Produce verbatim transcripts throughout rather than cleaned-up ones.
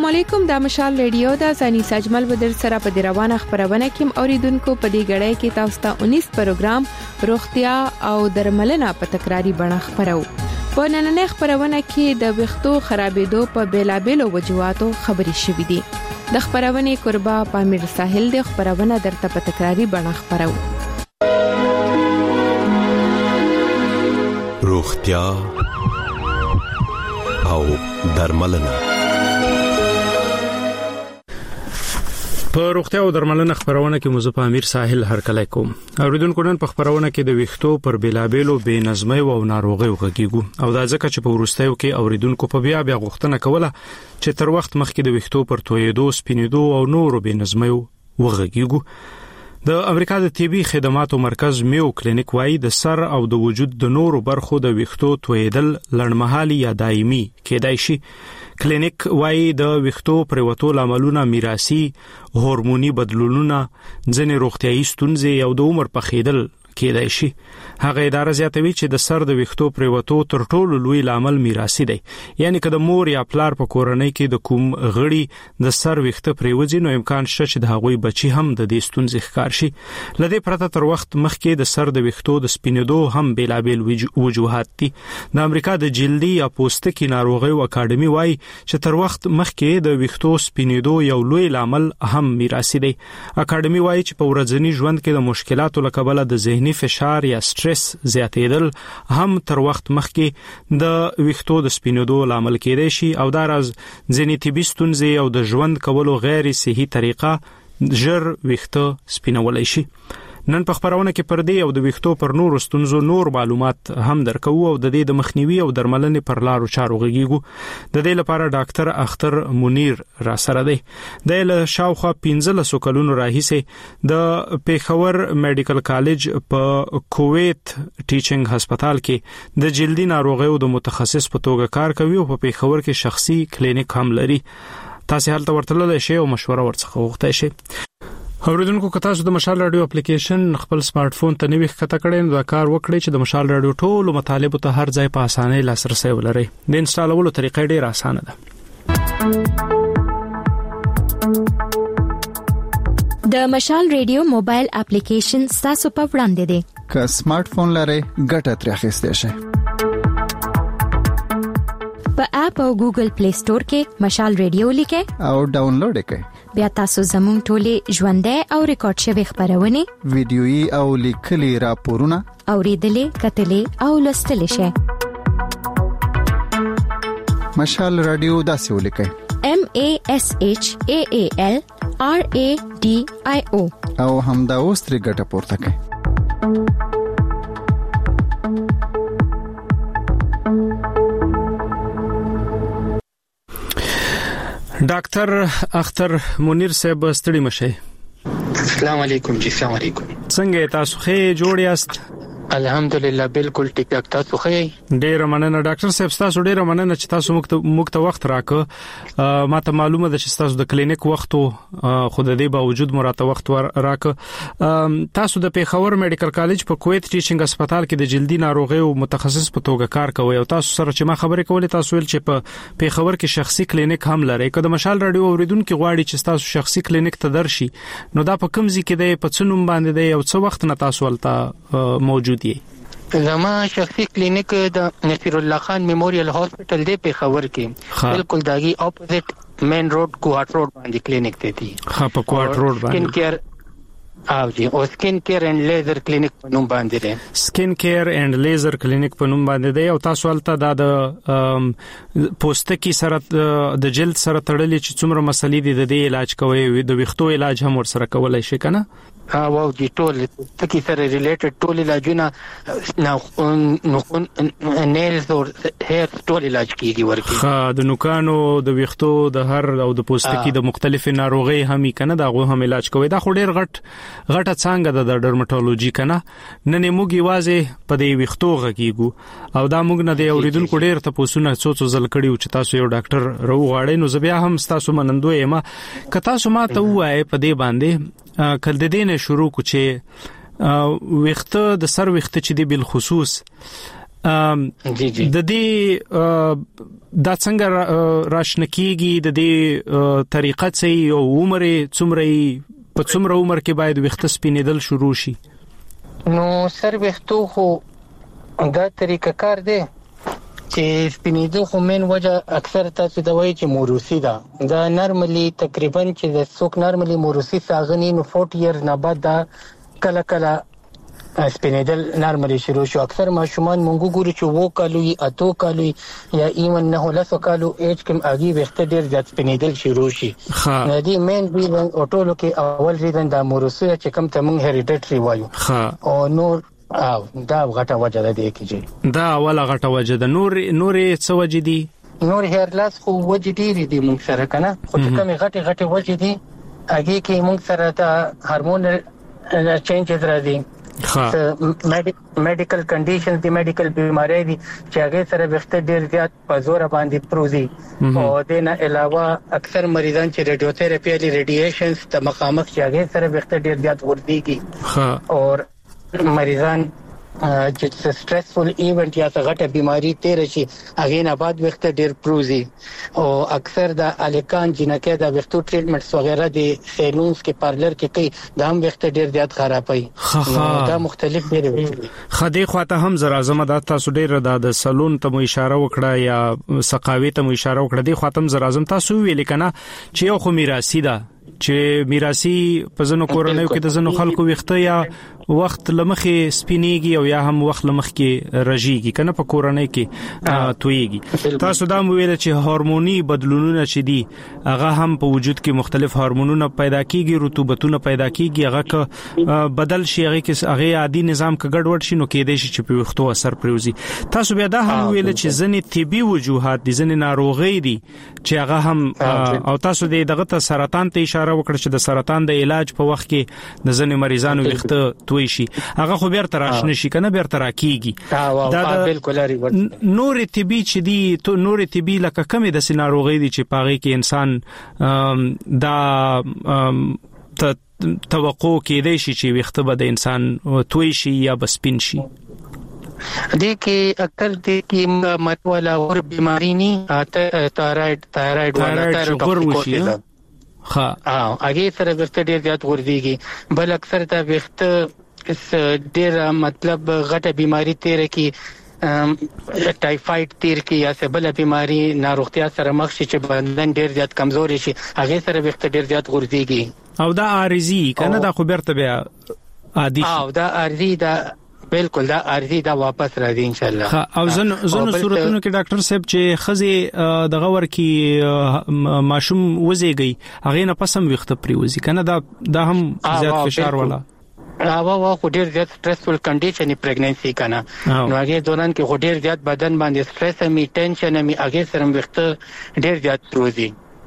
السلام علیکم، د مشال ریډیو د ځاني سجمل بدر سره په روانه خبرونه کې اوریدونکو په دې غړې کې تاسو ته انیس پروګرام روغتیا او درملنه په تکراری بڼه خبرو. په نننۍ خبرونه کې د ویښتو خرابېدو په بیلابېلو وجوهاتو خبرې شوې دي. د خبرونه قربا پامیر ساحل د خبرونه درته په تکراری بڼه خبرو. روغتیا او درملنه. په روغتیا او درملنه خبرونه کې مزه پامیر ساحل هرکلی کوم. اوریدونکو نن په خبرونه کې د ویښتو پر بیلابېلو بې نظمۍ او ناروغیو غږیږو او دا ځکه چې په وروستیو کې اوریدونکو په بیا بیا غوښتنه کوله چې تر وخت مخکې د ویښتو پر تویېدو، سپینېدو او نورو بې نظمیو وغږیږو. د امریکا د طبي خدماتو مرکز میو کلینیک وايي د سر او د وجود د نورو برخو د ویښتو تویېدل لړمحالي یا دایمي کېدای شي. کلینیک وايي د ویښتو پرېوتو لاملونه میراثي، هورموني بدلونونه، ځینې روغتيایي ستونزې او د عمر پخېدل کېدای شي. هغه اداره زیاتوي چې د سر د ویښتو پرېوتو تر ټولو لوی لامل میراثي دی. یعنی که د مور یا پلار په کورنۍ کې د کوم غړي د سر ویښته پرېوځي نو امکان شته چې د هغوی بچي هم د دې ستونزې ښکار شي. لدې پرته تر وخت مخکې د سر د ویښتو د سپینېدو هم بیلابېل وجوهات دي. د امریکا د جلدي یا پوستکي ناروغیو اکاډمي وايي چې تر وخت مخکې د ویښتو سپینېدو یو لوی لامل هم میراثي دی. اکاډمي وايي چې په ورځني ژوند کې د مشکلاتو له کبله د ذهني فشار یا سټرس زیاتېدل هم تر وخت مخکې د ویښتو د سپینېدو لامل کېدای شي او دا راز ځینې طبي ستونزې او د ژوند کولو غیر صحي طریقه ژر ویښته سپینولی شي. نن په خبرونه کې پر دې او د ویښتو پر نورو ستونزو نور معلومات هم درکوو او د دې د مخنیوي او درملنې پر لارو چارو غږیږو. د دې لپاره ډاکټر اختر منیر را سره دی. د له شاوخوا پنځلسو کلونو راهیسې د پیښور میډیکل کالج په کویت ټیچینګ هسپتال کې د جلدي ناروغیو د متخصص په توګه کار کوي او په پیښور کې شخصي کلینیک هم لري. تاسو هلته ورتللی شئ او مشوره ورڅخه وغوښتئ شئ. اوریدونکو که تاسو د مشال رادیو اپلیکیشن خپل سمارټ فون ته نوی ښکته کړئ نو دا کار وکړئ چې د مشال رادیو ټولو مطالبو ته هر ځای په اسانۍ لاسرسی ولرئ. د انسټالولو طریقه ډېره اسانه ده. د مشال رادیو موبایل اپلیکیشن تاسو په وړاندې دی. که سمارټ فون لرئ ګټه ترې اخیستی شئ. په اپ او ګوګل پلی سٹور کې مشال رادیو لیکئ او ډاونلوډ یې کړئ. بیا تاسو زموږ ټولې ژوندۍ او ریکارډ شوی خبرونه، ویډیويي او لیکلي راپورونه اوریدلې، کتلې او لوستلې شئ. مشال رادیو داسې ولیکئ: M A S H A A L R A D I O او همدا اوس ترې ګټه پورته کړئ. ډاکټر اختر منیر صاحب ستړي مشه. السلام علیکم. جی السلام علیکم. څنګه تاسو ښه جوړ یاست؟ الحمدلله بالکل ټیک ټاک. تاسو ښه؟ ډیر مننه ډاکټر صاحب، تاسو ډیر مننه چې تاسو موږ ته وخت راکړ. ما ته معلومه ده چې تاسو د کلینیک وخت خو د دې باوجود مراته وخت راکړ. تاسو د پیښور میډیکل کالج په کویت ټیچینګ هسپتال کې د جلدي ناروغیو متخصص په توګه کار کوي او تاسو سره چې ما خبرې کولې تاسو ویل چې په پیښور کې شخصي کلینیک هم لري. که د مشال رادیو اوریدونکو غواړي چې تاسو شخصي کلینیک ته درشي نو دا په کوم ځای کې دی، په څه نوم باندې دی او څه وخت نه تاسو ولته موجود دی؟ زما شخصي کلینیک د نصیر الله خان میموریل هاسپټل دی پیښور کې، بالکل داغي اپوزټ مین روډ کوهاټ روډ باندې کلینیک دی. ها په کوهاټ روډ باندې سکین کیر او جی او سکین کیر اینڈ لیزر کلینیک په نوم باندې دی. سکین کیر اینڈ لیزر کلینیک په نوم باندې دی او تاسو ولته د پوستکي سره د جلد سره تړلې چې څومره مسلې دي د دې علاج کوي، د ویښتو علاج هم ورسره کولای شي کنه؟ ها واو جی ټول تکي سره ریلیټډ ټول علاجونه نو نیلز او هیر ټول علاج کیږي ورکی. ها د نوکانو، د ویښتو، د هر او د پوستکي د مختلفو ناروغي هم کنه دغه هم علاج کوي. دا خو ډیر غټ غټه څنګه د ډرمټولوژي کنه. نن موږ یوازې په دې ویښتو غږیږو او دا موږ نه دی اوریدونکو ډیر ته پوسونه څو څو ځل کړیو چې تاسو یو ډاکټر راوغاړئ نو زه بیا هم تاسو منندوی یم. که تاسو ما ته وایي په دې باندې کله د دې نه شروع کو چې ویښته د سر ویښته چې دی بل خصوص جی جی د دې دا څنګه راشنکیږي د دې طریقه څه او عمر څومره په څومره عمر کې باید وخت سپینېدل شروع شي؟ نو سر وختو خو دا طریقه کار دی چې سپینېدل خو مین وجه اکثر تاسو دا وایي چې موروثي ده. دا نارملی تقریبا چې د څوک نارملی موروثي ساغني نو فورټي ایئر نه بعد دا کله کله سپینېدل نارملی شروع شو. اکثر ماشومان مونږ ګورو چې وو کالو اتو کالو یا ایون نه لسو کالو ایج کې اگي وخت ډیر زیات سپینېدل شروع شي. نو دی مین ریزن اوټولو کې اول ریزن دا موروثي چې کوم ته مونږ هریډیټري وایو او نور او دا غټه وجه ده کېږي. دا اوله غټه وجه ده. نور نور څه وجه دي؟ نور هیر لاس خو وجه دي دي مونږ سره کنه خو چې کوم غټه غټه وجه دي اگي کې مونږ سره ته هورمون چینجز راځي. میډیکل کنډیشنز دي میډیکل بیماری دي چې هغه سره وخت ډیر زیات په زور باندې پروزي او د نه علاوه اکثر مریضان چې رادیوتراپي لري ریډییشنز ته مخامخ چې هغه سره وخت ډیر زیات ورتيږي او مریضان چې سټرسفل ایونت یا غټه بیماری تیر شي هغه نه بعد وخت ډیر پروزي او اکثر د الکان جنکه د وختو ټریټمنټس وغیرہ د سیلونز کې پارلر کې کوي دا هم وخت ډیر زیات خرابوي. دا مختلف ډیر وي. خدای خواته هم زرا زما د تاسو ډیر د سلون ته مو اشاره وکړه یا سقاوي ته مو اشاره وکړه. د خاطم زرا زم تاسو ویل کنه چې یو خو میراثي ده چې میراثي په ځنو کورنیو کې د ځنو خلکو وخته یا وخت لمخې سپینیږي او یا هم وخت لمخې رژيږي کنه په کورنۍ کې تویږي. تاسو دا مو ویل چې هورموني بدلونونه چې دي هغه هم په وجود کې مختلف هورمونونه پیدا کیږي رطوبتونه پیدا کیږي هغه ک بدل شي هغه کې هغه عادي نظام کې ګډوډ شي نو کېدې شي چې په وختو اثر پروزي. تاسو بیا دا هم ویل چې ځنې طبي وجوهات دي ځنې ناروغي دي چې هغه هم او تاسو دغه ته سرطان ته اشاره وکړه چې د سرطان د علاج په وخت کې د ځنې مریضانو وخت توي شي هغه خو بیرته راشنه شي کنه بیرته راکېږي. دا بالکل لري. نور طبي چې دي تو نور طبي لکه کمې د سيناروغي دي چې پاغي کې انسان دا توقع کېدای شي چې وخت به د انسان توي شي یا بسپین شي. دې کې اکثر دې کې متوالا اور بیماری نه تایرايډ تایرايډ ولا تایرايډ ها او هغه سره وخت ډیر زیات ورځيږي. بل اکثر دا وخت ډیر مطلب غټه بیماری تیر کی ټایفاید تیر کی یا څه بل بیماری ناروغتیا سره مخ شي چې بدن ډیر زیات کمزوري شي هغه سره وخت ډیر زیات ورځيږي. او دا عارضی کنه دا خو برته بیا عادي او دا عارضی دا بالکل دا عارضی دا واپس راځي ان شاء الله. او زن زن صورتونو کې ډاکټر صاحب چې خزي دغه ور کې ماشوم وزيږي هغه نه پسم وخت پریوزي کنه دا دا هم زیات فشار ولا هغه وا خو ډیر زیات سټرسفل کنډیشن پریګننسي کنه نو هغه دوران کې خو ډیر زیات بدن باندې سټرس می ټینشن می هغه سره وخت ډیر زیات پروزي.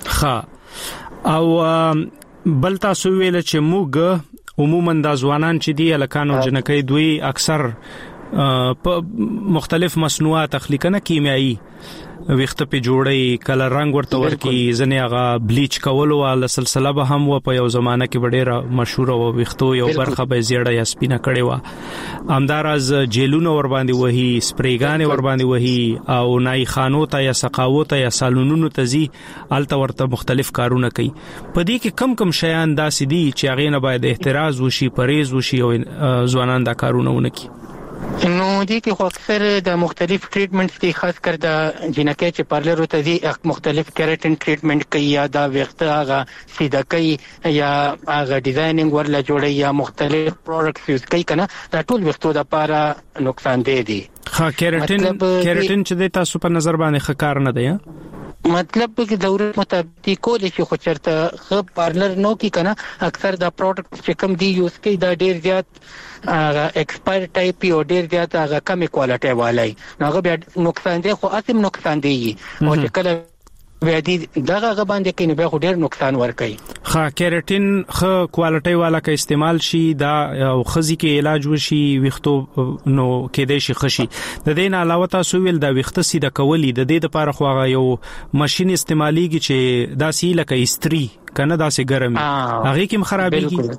ها او بل تاسو ویل چې موږ عموما د ځوانان چې دی الکانو جنکې دوی اکثر په مختلف مصنوعات تخلیقنه کیمیایی وخت په جوړي کلر رنگ ورته ورکی ځنه هغه بلیچ کولو ول سلسله به هم و په یو زمانہ کې ډېره مشهور او وختو یو برخه به زیړه یا سپینه کړي و امدارز جیلونو ور باندې وਹੀ سپریګان ور باندې وਹੀ او نای خانو ته یا سقاوت یا سالونونو تزي الته ورته مختلف کارونه کوي. په دې کې کم کم شیان داسې دي چې هغه نه باید احتراز وشي پرهیز وشي او ځوانان دا کارونه ونکي. نو دي کې خو اکثر د مختلف ټریټمنټس دي خاص کر د جنکه چې پارلر ته دي مختلف کیراتین ټریټمنټ کوي یا دا وخت هغه سیده کوي یا هغه ډیزاینینګ ورله جوړي یا مختلف پروډکټس یوز کوي کنه دا ټول وختو د لپاره نقصان دی دي. ها کیراتین کیراتین چې د تاسو په نظر باندې ښه کار نه دی مطلب کې ضرورت مطابق کول شي خو چرته خپ پارلر نو کې کنه اکثر دا پروډکټ چې کم دی یوز کوي دا ډیر زیات هغه ایکسپایر ټایپ او ډیر زیات هغه کم کوالټي والای هغه بیا نقصان دی خو اسیم نقصان دی او چې کله بیا دې دغه غبان دي کې نه به ډیر نقصان ور کوي. ها کیراتین خو کوالټي والا کا استعمال شي دا او خزي کې علاج وشي وختو نو کېدې شي خشي د دې نه علاوه تاسو ویل دا وخت سیده کولی د دې لپاره خو هغه یو ماشين استعماليږي چې دا سی لکه استری کنه دا سي ګرمي هغه کې خرابېږي.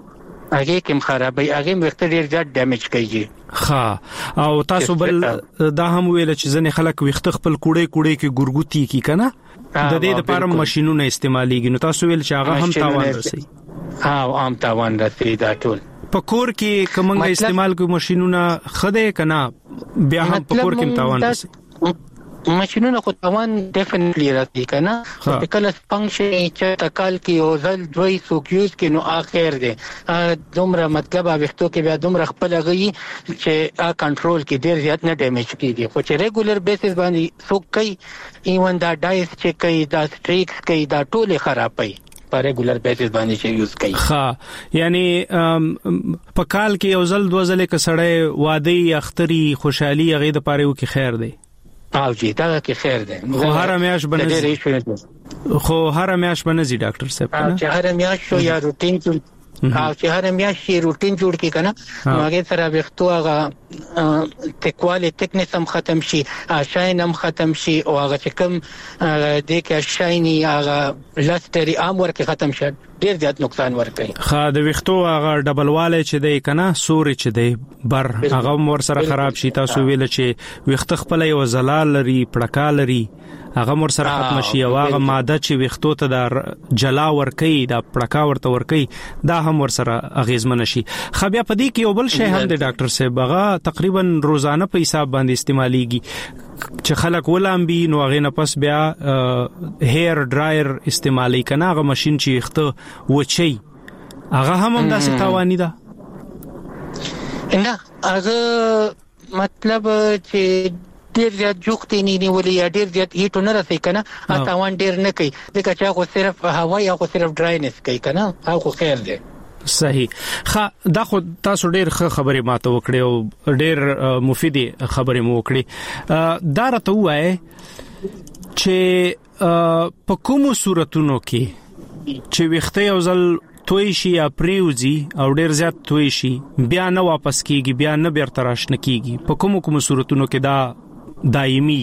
هغه کوم خرابې هغه وخت ډیر زیات ډیمیج کوي. ها او تاسو بل دا هم ویل چې ځنې خلک وخت خپل کوړې کوړې کې ګورګوتی کی کنه د دې لپاره ماشينونه استعماليږي نو تاسو ویل چې هغه هم تاوان رسي. ها عام تاوان رسي دا ټول په کور کې کومه استعمال کوي ماشينونه خده کنه بیا هم په کور کې تاوان رسي. ماشينونه خو تاوان ډیفینټلی راځي کنه په کله فنکشن چې تکال کې او ځل دوی سوکیوز کې نو اخر دي دومره مطلب وختو کې بیا دومره خپل غي چې ا کنټرول کې ډیر زیات نه ډیمیج کیږي خو چې ریګولر بیسس باندې سوک کوي ایون دا ډایس چې کوي دا سټریکس کوي دا ټول خرابوي په ریګولر بیسس باندې چې یوز کوي. ها یعنی په کال کې یو ځل دوه ځله کې سړی واده اختری خوشحالي هغه د پاره وکي خیر دی او جی دا کې خیر دی خو هر میاش بنځي خو هر میاش بنځي ډاکټر صاحب چې هر میاش شو یا روټین او چې هر میاش شي روټین جوړ کی کنه نو هغه سره وختو هغه تکواله تکنس هم ختم شي شاین هم ختم شي او هغه چې کوم د کې شایني هغه لستری عام ورکه ختم شي ډیر زیات نقصان ورکوي. خا د وختو هغه ډبل واله چې دی کنه سوري چې دی بر هغه ور سره خراب شي تاسو ویل چې وخت خپل یو زلال لري پړکا لري هغه مر سره ختم شي او هغه ماده چې وختو ته د جلا ورکي د پړکا ورته ورکي دا هم ور سره اغیزمن شي. خو بیا پدې کې یو بل شی هم د ډاکټر صاحب هغه تقریبا روزانه په حساب باندې استعماليږي چې خلک ولامبي نو هغه نه پس بیا هیر ډرایر استعمالي کنه هغه ماشين چې وخت وچی هغه هم هم داسې تاواني ده. نه هغه مطلب چې ډیر زیات جوختي نه نیولې یا ډیر زیات هیټ نه رسي کنه تاوان ډیر نه کوي ځکه چې هغه صرف هوا یا هغه صرف ډراینس کوي کنه هغه خیر دی. صحیح. خا دا خو تاسو ډیر ښه خبرې ماته وکړې او ډیر مفیدی خبرې مو وکړې. دا راته وایي چې په کومو صورتونو کې چې وخت یو ځل توي شي یا پریوزي او ډیر زیات توي شي بیا نه واپس کیږي بیا نه بیرته راشنه کیږي په کومو کومو صورتونو کې دا دایمي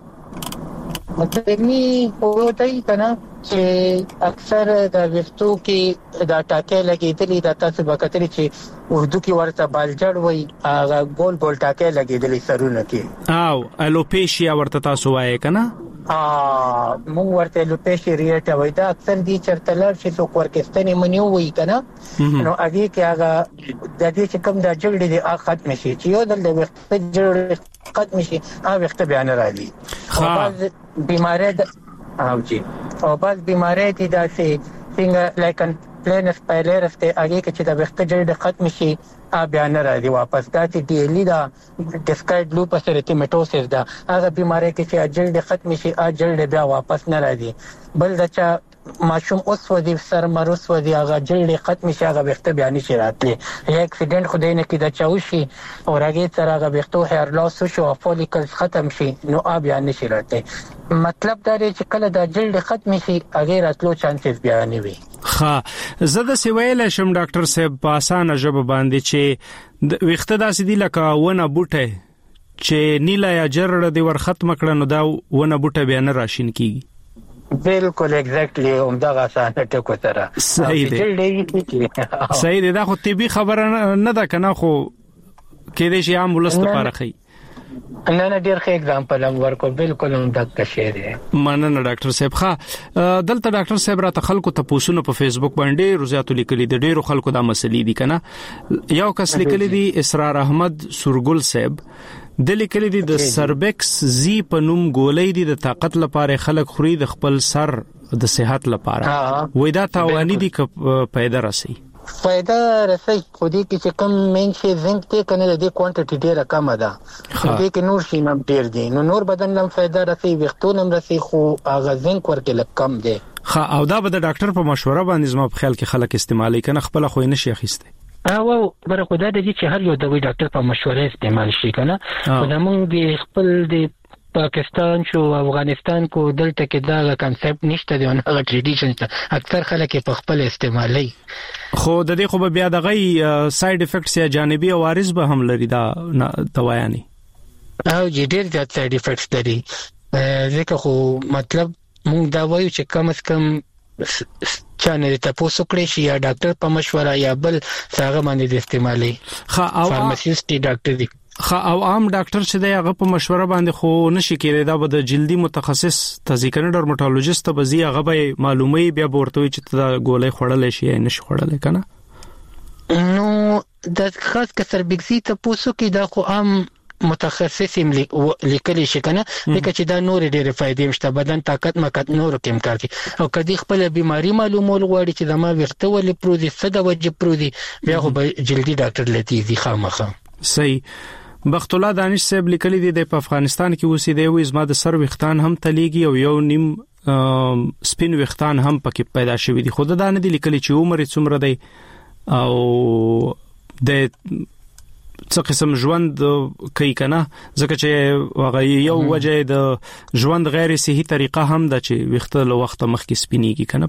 دایمي وروتای کنه چې اکثر د وختو کې دا ټاکې لګېدلې د تاسو وکړې چې اردو کې ورته بالجړ وای هغه ګول ګول ټاکې لګېدلې سرونه کې او الوپیشیا ورته تاسو وایي کنه ا مو ورته لوپیشیا ریټه وای دا اکثر دي چرته لر چې څوک ورکستنی منیو وای کنه نو هغه کې هغه د دې چې کوم د جړې د اخت نشي چې یو د وخت جړې ختم شي هغه وخت بیان راځي او بعض بیماری او جی او بعض بیماری دي داسې څنګه لایکن پلینس پایلرس ته هغه کې چې د وخت جړې ختم شي ا بیان راځي واپس دا چې ډیلی دا ډسکایډ لوپس ریټیمیټوسس دا هغه بیماری کې چې جړې ختم شي ا جړې بیا واپس نه راځي بل دا چې ماشوم اوس ودی سر مروس ودی هغه جړې ختم شي هغه وخت بیان شي راتلی یا اکسیډنټ خدای نه کې دا چاوشي او هغه تر هغه وختو هیر لاس شو فولیکلز ختم شي نو ا بیان نشي راتلی مطلب دا دی چې کله دا جړې ختم شي هغه راتلو چانسز بیان وي. ها زه د سویل شم ډاکټر صاحب په اسانه ژبه باندې چې وخت داسې دی لکه ونه بوټه چې نیلا یا جرړه دی ور ختم کړه نو دا ونه بوټه بیان راشین کیږي. بالکل ایگزیکټلی هم دا غاسانه ټکو سره صحیح دی صحیح دی دا خو طبي خبره نه ده کنه خو کې دې شي عام ولست لپاره خي نه نه ډیر ښه اگزامپل هم ورکو بالکل هم دغه شی دی. مننه ډاکټر صاحب. ښه دلته ډاکټر صاحب را تخلکو ته پوښتنه په فیسبوک باندې روزاتو لیکلي دي ډیرو خلکو دا مسلې دي کنه یو کس لیکلي دي اسرار احمد سورګل صاحب د لیکلي دي د سربکس زی په نوم ګولې دي د طاقت لپاره خلک خوري د خپل سر د صحت لپاره وې دا تاواني دي ک پیدا راسي فائدہ رسي خو دې کې چې کم مین شي زنک ته کنه د کوانټیټي ډیره کم ده دې کې نور شي نم ډیر دي نو نور بدن لم فائدہ رسي وختونه هم رسي خو هغه زنک ورکه لک کم دي. خا او دا به د ډاکټر په مشوره باندې زما په خیال کې خلک استعمالي کنه خپل خو نه شي اخیسته او بر خدای دې چې هر یو د ډاکټر په مشوره استعمال شي کنه خو زمونږ د خپل د پاکستان شو افغانستان کو دلته کې دا کانسپټ نشته دی او هغه ټریډیشن ته اکثر خلک په خپل استعمالي خو د دې خو به بیا دغه ساید افیکټس یا جانبي عوارض به هم لري دا توایانی او ډیر زیات ساید افیکټس لري ځکه خو مطلب موږ دا وایو چې کم از کم چانه تاسو کړی شي یا ډاکټر په مشوره یا بل څنګه باندې د استعمالي خا او فارماسیست ډاکټر دی خا او عام ډاکټر چې دی هغه په مشوره باندې خو نشي کېدای دا به د جلدي متخصص تذکرنی ډرمټالوژیست به زی هغه به معلومي بیا ورته چې دا ګولې خړلې شي نشي خړلې کنه نو د خاص کسر بګزي تاسو کې دا خو عام متخصص لیکلی شي کنه لکه چې دا نور ډېر فائدې مشته بدن طاقت مکت نور کوم کار کوي او کدي خپل بيماري معلومول غواړي چې د ما وخته ولې پروزي څه د وجه پروزي بیا خو جلدي ډاکټر لتی دي خامخه صحیح بخت الله دانش صاحب لیکلی دی د افغانستان کې اوسې دی وې زما د سر وختان هم تلیږي او یو نیم سپین وختان هم پکې پیدا شوی دي خود دا نه دی لیکلی چې عمر څومره دی او د څه قسم ژوند کوي کنه ځکه چې هغه یو وجه د ژوند غیر صحي طریقه هم د چې وخت له وخت مخکې سپینیږي کنه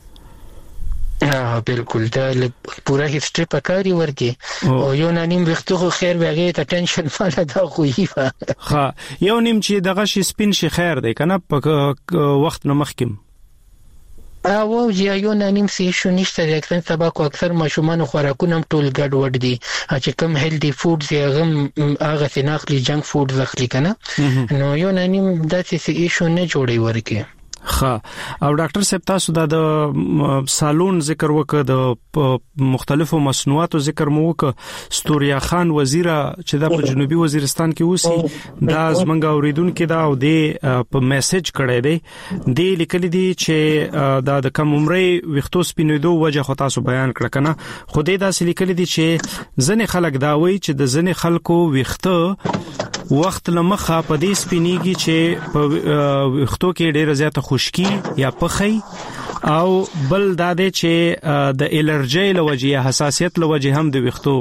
پکې ها بالکل دا پورا هیستوري پکاري ورکی او یو نیم وخت خو خیر وغه ته ټینشن فاله دا خوې ها یو نیم چې دغه شي سپین شي خیر دی کنه په وخت نه مخکې او چې یو نیم سي شو نشته د اکثر سبا کو اکثر ماشومان خوراکونه ټول ګډ وډ دي چې کوم هیلدي فودز یا غم هغه سيناخلي جنک فودز اخلي کنه نو یو نیم داسې سي شو نه جوړي ورکی خا او ډاکټر صاحب تاسو د سالون ذکر وکړ د مختلفو مصنوعاتو ذکر مو وکړ ستوریا خان وزیر چې د جنوبي وزیرستان کې اوسي دا زمنګ اوریدونکو دا او د په میسج کړی دی د لیکلي دي چې دا د کم عمرې وختو سپینېدو وجه خو تاسو بیان کړ کنه خو دې دا لیکلي دي چې ځنې خلک دا وایي چې د ځنې خلکو وخته وخت لمخه په دې سپینیږي چې په وختو کې ډېر زیاته خشکی یا پخی او بل دا دی چې د الرجی لوجه یا حساسیت لوجه هم د وختو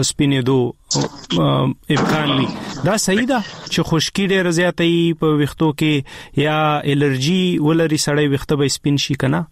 سپینېدو امکان وي دا صحیح ده چې خشکی ډېر زیاتې په وختو کې یا الرجی ولري سړی وخته به سپین شي کنه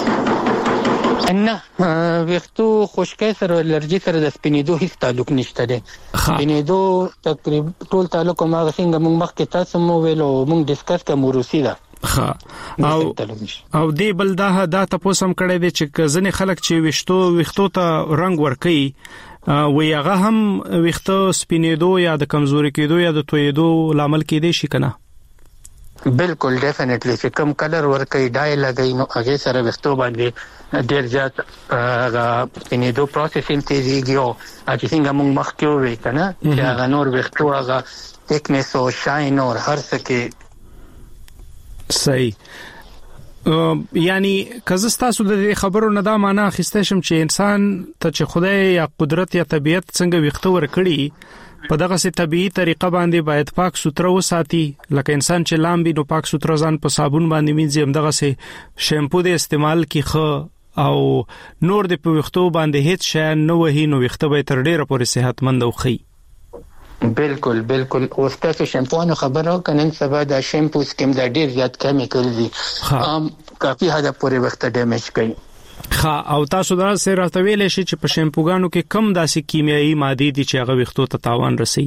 نه وختو خشکې سره الرجی سره د سپینېدو هیڅ تعلق نشته دی سپینېدو تقریبا ټول تعلق ما څنګه موږ مخکې تاسو مو ویلو موږ ډیسکس کوم روسي دا ها او او دې بل دا دا تاسو هم کړی دی چې ځنې خلک چې وشتو وختو ته رنگ ورکي وی هغه هم وختو سپینېدو یا د کمزوري کېدو یا د تویدو لامل کېدی شي کنه بالکل ډیفینټلی چې کوم کلر ورکي ډای لګي نو هغه سره وختو باندې ډیر زیات هغه سپینېدو پروسیسینګ تیزیږي او چې څنګه موږ مخکې وې کنه چې هغه نور وختو هغه ټیکنس او شاین او هر څه کې صحیح یعنی کزستا سود د خبرو نه دا معنا اخیسته شم چې انسان ته چې خدای یا قدرت یا طبيعت څنګه وختو ورکړي په دغه سي طبيعي طریقه باندې باید پاک سوتره وساتي لکه انسان چې لامبي نو پاک سوتره ځان په صابون باندې مینځي هم دغه سي شیمپو د استعمال کی خو او نور د په وختو باندې هیڅ شی نه وهي نو وخته به تر ډیره پورې صحتمند او خي بالکل بالکل او تاسو شیمپو خبرو کنن سبا د شیمپو سکیم د ډیر زیات کیمیکل دي ام کافي حد پورې وخت ډیمیج کوي خا او تاسو دا سره راته ویلې شي چې په شیمپوګانو کې کم داسې کیمیاوي ماده دي چې هغه وختو ته تاوان رسي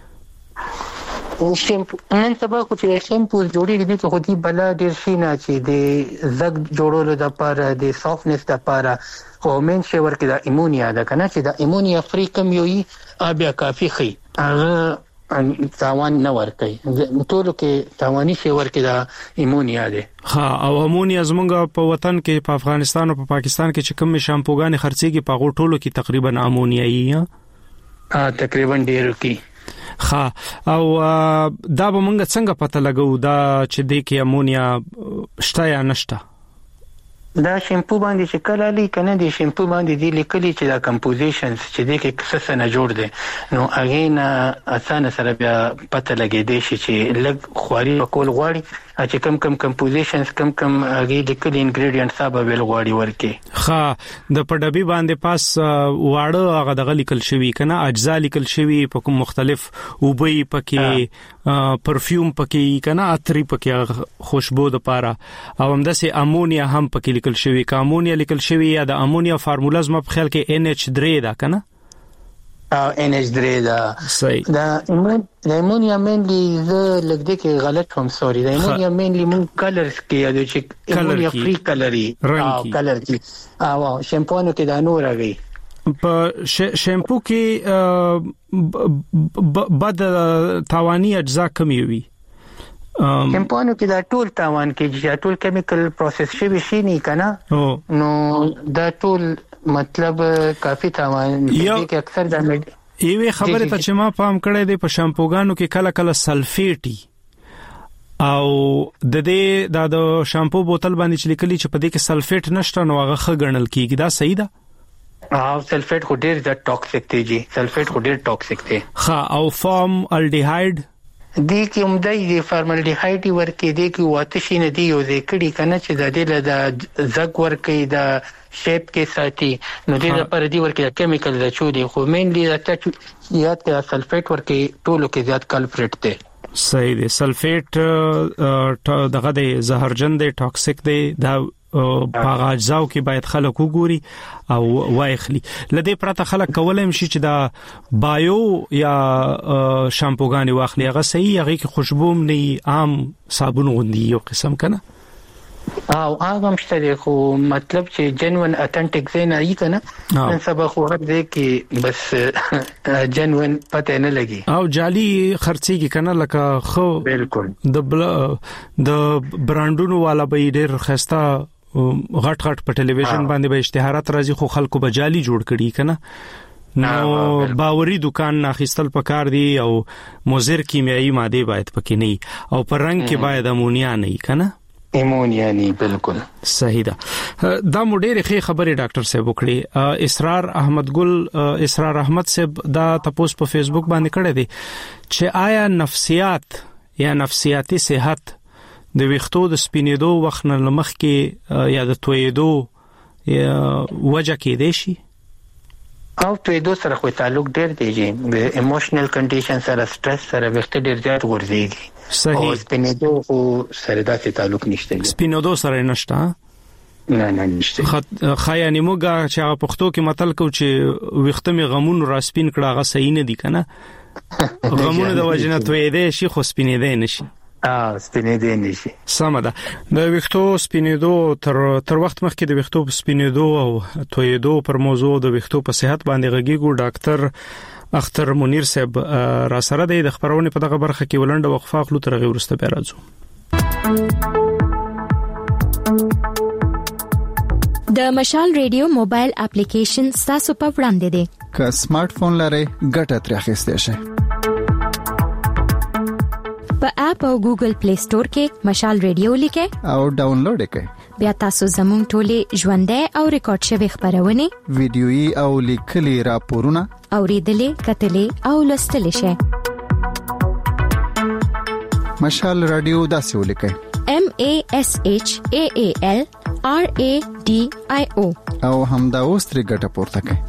او شیمپو نن سبا خو چې شیمپو جوړیږي د خو دي بلا ډیر شي نه چې د زګ جوړولو د لپاره د سافټنس د لپاره خو مين شي ورکه د ایمونیا ده کنه چې د ایمونیا فری کم یوي بیا کافي خي هغه تاوان نه ورکي ټول کې تاواني شي ورکه د ایمونیا ده ها او امونیا زمونږ په وطن کې په افغانستان او په پاکستان کې چې کوم شامپوګان خرڅيږي په غو ټولو کې تقریبا امونیایي ها تقریبا ډیرو کې ها او دا به مونږ څنګه پته لګو دا چې د کې امونیا شته یا نشته دا شیمپو باندې چې کله لې کنه د شیمپو باندې دی لیکلي چې دا کمپوزیشنز چې د کې څه نه جوړ دي نو هغه نه اسانه سره بیا پته لګې دی چې لګ خواري کول غواړي چې کم کم کمپوزیشنز کم کم هغه لیکلي انګریډینټس سبا ویل غواړي ورکه ها د پډبي باندې پاس واړه هغه د لیکل شوی کنه اجزا لیکل شوی په کوم مختلف وبوي پکې پرفیوم پکې کنه عطر پکې خوشبو د پاره او هم دسه امونیا هم پکې لیکل شوی کا امونیا لیکل شوی یا د امونیا فارمولا زما په خیال کې ان ایچ تhree دا کنه ان ایچ تhree دا صحیح دا ایمون د ایمونیا مینلی زه لګ دې کې غلط هم سوري د ایمونیا مینلی مون کلرز کې یادو چې ایمونیا فری کلري او کلر کې او شیمپونو کې دا نور راغی په شیمپو کې بد توانی اجزا کمی وي شیمپونو کې دا ټول تاوان کې چې ټول کیمیکل پروسس شوی شي نه کنه نو دا ټول مطلب کافی تاوان کې اکثر د ایوه خبره ته چې ما پام کړی دی په شامپوګانو کې کله کله سلفیټي او د دې د شامپو بوتل باندې چې لیکلي چې په دې کې سلفیټ نشته نو هغه ښه ګڼل کیږي دا صحیح ده او سلفیټ خو ډیر د ټاکسیک دی جی سلفیټ خو ډیر ټاکسیک دی ها او فارم الډیهایډ دی کې عمده دی فارمالډیهایډ ورکې دی کې واته شي نه دی یو ځکړي کنه چې د دې له زګ ورکې د شیپ کې ساتي نو دې لپاره دی ورکې کیمیکل د چودي خو مینلی د یاد کې سلفیټ ورکې ټولو کې زیات کلپریټ دی صحیح دی سلفیټ دغه د زهرجن دی ټاکسیک دی دا په اجزاو کې باید خلک وګوري او وایخلي لدې پرته خلک کولای شي چې دا بایو یا شامپوګانی واخلي هغه صحیح هغه کې خوشبو نه عام صابون غوندي یو قسم کنه او هغه مشته خو مطلب چې جنون اتنټیک زین ای کنه نن سبا خو دې کې بس جنون پته نه لګي او جالي خرڅيږي کنه لکه خو بالکل د د برانډونو والا به ډېر خسته غټ غټ په ټلویزیون باندې به اشتهارات راځي خو خلکو به جالي جوړ کړي کنه نو باوري دکان اخیستل پکار دی او مضر کیمیاوي ماده باید پکې نه او پر رنگ کې باید امونیا نه کنه ایمونیا نه بالکل صحیح ده دا مډېره خې خبره ډاکټر صاحب وکړي اسرار احمد ګل اسرار احمد صاحب دا تاسو په فیسبوک باندې کړی دی چې آیا نفسیات یا نفسیاتي صحت د ویښتو د سپینېدو وخت نه لمخ کې یا د تویېدو وجه کې دی شي او تویېدو سره خو تعلق ډېر دی چې د ایموشنل کنډیشن سره سټرس سره وخت ډېر زیات ورځيږي صحیح او سپینېدو خو سره داسې تعلق نشته سپینېدو سره نشته نه نه نشته خا یعنی موږ چې هغه پښتو کې متل کو چې وخت می غمون را سپین کړه هغه صحیح نه دی کنه غمون د وجنه تویېدې شي خو سپینېدې نشي اه سپینېدې نشي سمه ده د ویښتو سپینېدو تر تر وخت مخکې د ویښتو سپینېدو او تویېدو پر موضوع د ویښتو په صحت باندې غږیږو ډاکټر اختر منیر صاحب را سره د خبرونه په دغه برخه کې ولنډه وقفه خلو تر غي ورسته بیا راځو د مشال ریډیو موبایل اپلیکیشن تاسو په وړاندې دی که سمارټ فون لرئ ګټه ترې اخیستئ شئ په اپ او ګوګل پلی سٹور کې مشال ریډیو لیکه او ډاونلوډ کړئ بیا تاسو زموږ ټولې ژوندۍ او ریکارډ شوی خبرونه ویډیويي او لیکلي راپورونه اوریدلې کتلې او لوستلې شئ مشال رادیو داسې ولیکئ M A S H A A L R A D I O او همدا اوس ترې ګټه پورته کړئ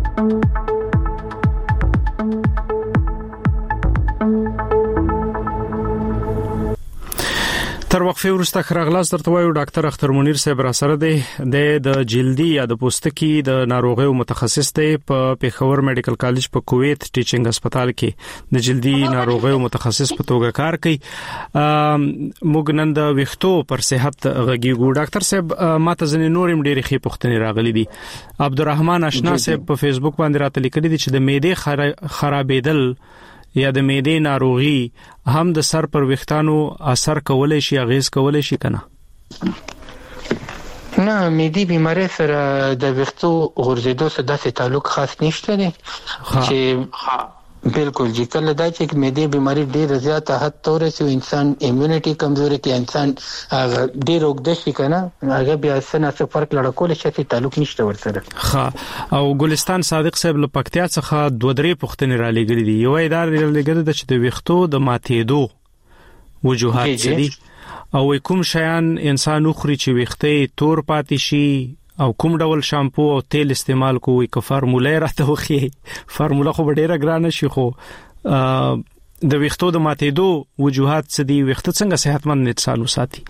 تر وقفه وروسته خرغلاس درته وایو ډاکټر اختر منیر صاحب را سره دی د جلدی یا د پوستکي د ناروغیو متخصص دی په پیښور میډیکل کالج په کویت ټیچینګ هسپتال کې د جلدی ناروغیو متخصص په توګه کار کوي موږ نن د ویښتو پر صحت غږیږو ډاکټر صاحب ماته ځنې نورم ډېری خې پوښتنې راغلي دي عبدالرحمن آشنا صاحب په فیسبوک باندې راته لیکلي دي چې د معدې خرابېدل یا د معدې ناروغي هم د سر پر ویښتانو اثر کولای شي اغیز کولای شي کنه نه معدې بیماری سره د ویښتو غورځېدو سره داسې تعلق خاص نشته دی چې بالکل چې کله دا چې معدې بیماری ډېر زیاته حد تورسي انسان ایمونټي کمزوري کې انسان ډېر وګد شي کنه هغه بیا سره څه فرق لړ کول شي تعلق نشته ورسره ها او ګلستان صادق صاحب له پکتیا څخه دوه درې پوښتنې را لګړي دي یو ادار لګړي د چې د ویښتو د ماتېدو وجوهات څه دي او کوم شیان انسان خوري چې ویښتې تور پاتې شي او کوم ډول شامپو او تیل استعمال کوی که فارموله راته وخی فارموله خو ډیره ګرانه شي خو د ویښتو د ماتېدو وجوهات څه دي ویښته څنګه صحتمند انسان وساتي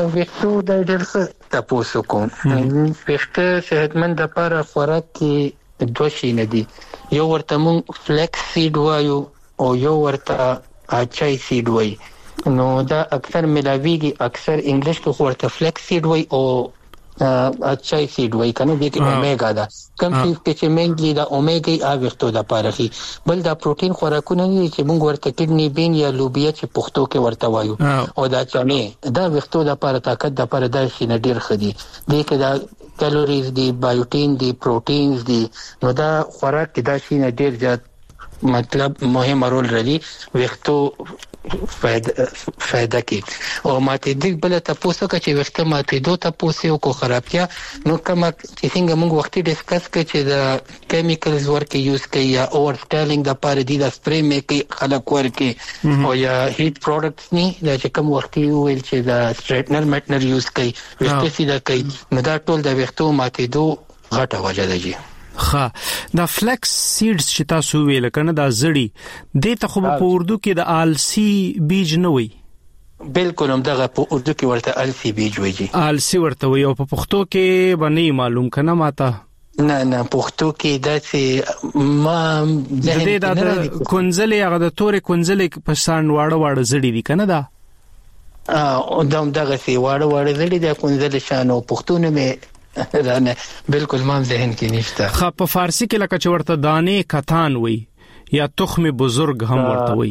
ویښتو د ډېر څه تاسو کوم ویښته صحتمند لپاره خوراک کې دوه شي نه دي. یو ورته مونږ فلیکس سیډ وایو او یو ورته اچای سیډ وایي. نو دا اکثر ملاویږي، اکثر انګلیش کې ورته فلیکس سیډ وایي او اچای سیډ وایي کنه، دې کې اومیګا ده. کوم چې چې مینلی دا اومیګا او وختو د پارخي. بل دا پروتین خوراکونه دي چې موږ ورته کډنی بین یا لوبیا چې پښتو کې ورته وایو او دا چانه دا وختو د لپاره طاقت د لپاره د شي نه ډیر خدي. دې کې دا کیلوریز دي، بایوټین دي، پروتینز دي. نو دا خوراک کې دا شي نه ډیر زیات مطلب مهم رول لري وختو فائدہ فائدہ کې. او ماته دې بل ته پوسو چې وخت ماته دوه ته پوسو کو خرابتیا نو کوم چې څنګه موږ وختي ډیسکس کړ چې د کیمیکلز ورکه یوز کوي یا اور سټایلینګ د پاره دي د سپری میکي خلک ورکه او یا هیټ پروډکټس نه د چې کوم وختي ویل چې د سټریټنر میټنر یوز کوي وخت سیده کوي. نو دا ټول د وختو ماته دوه غټه وجه ده جی. خا دا فلیکس سیډز چې تاسو ویل کنه دا زړی د ته خو په اردو کې د آلسی بیج نه وي. بالکل هم دغه په اردو کې ورته آلسی بیج وایي. آلسی ورته وي او په پښتو کې باندې معلوم کنه ماته. نه نه پښتو کې داسې ما د دې د کونځلې هغه د تورې کونځلې په شان واړه واړه زړی دي کنه دا. ا او دغه سي واړه واړه زړی د کونځلې شان او پښتو نه مې رانه بالکل ما ذهن کې نشته. خا په فارسی کې لکه چې ورته دانې کتان وي یا تخم بزرگ هم ورته وي.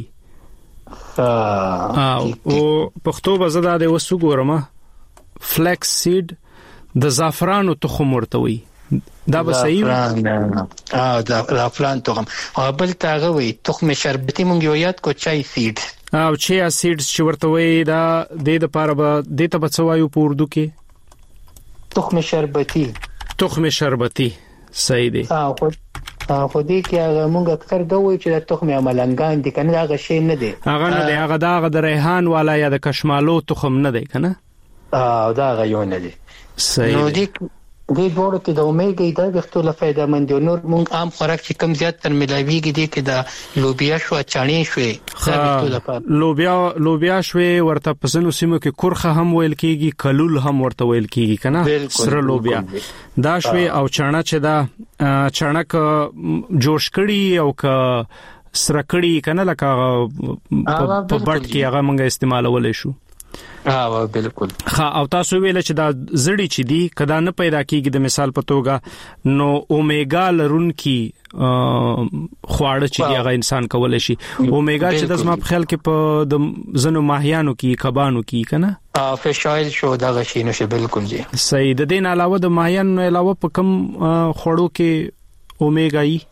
او پښتو بزدا د وسو ګورما فلیکس سیډ د زعفرانو تخم ورته وي. دا به صحیح اه دا زعفران تخم او بل تاغه وي تخم شربتي مونږ یو یاد کو چای سیډ او چای سیډز چې ورته وي دا د لپاره به د ته بچوایو په اردو کې تخم شربتی. تخم شربتی صحیح دی. اه خو خو دې کې هغه مونږ اکثر دا وایي چې د تخم عملنګان دي کنه هغه شی نه دی. هغه نه دی، هغه دا د ریحان والا یا د کشمالو تخم نه دی کنه. اه دا هغه یو نه دی. صحیح. نو دې دې ډوړو کې د اومیګا د وختو له فائدہ مند نور مونږ عام خوراک چې کم زیات تر ملاویږي دي کې د لوبیا شو چانی شوې لوبیا لوبیا شوې ورته پسنو سیمو کې کورخه هم ویل کېږي، کلول هم ورته ویل کېږي کنه سره لوبیا دا شوې او چاڼه چې دا چاڼک جوش کړي او ک سره کړي کنه لکه په بټ کې هغه مونږه استعمالولې شو. ها بالکل. خا او تاسو ویل چې دا زړی چې دی کدا نه پیدا کیږي د مثال په توګه نو اومیګا لرونکي خواړه چې دی هغه انسان کولای شي. اومیګا چې د زما په خیال کې په د زنو ماهیانو کې کبانو کې کنه ا فش آیل شو دا غشي نشه بالکل جی. صحیح. د دین علاوه د ماهیانو علاوه په کم خوړو کې اومیګا ای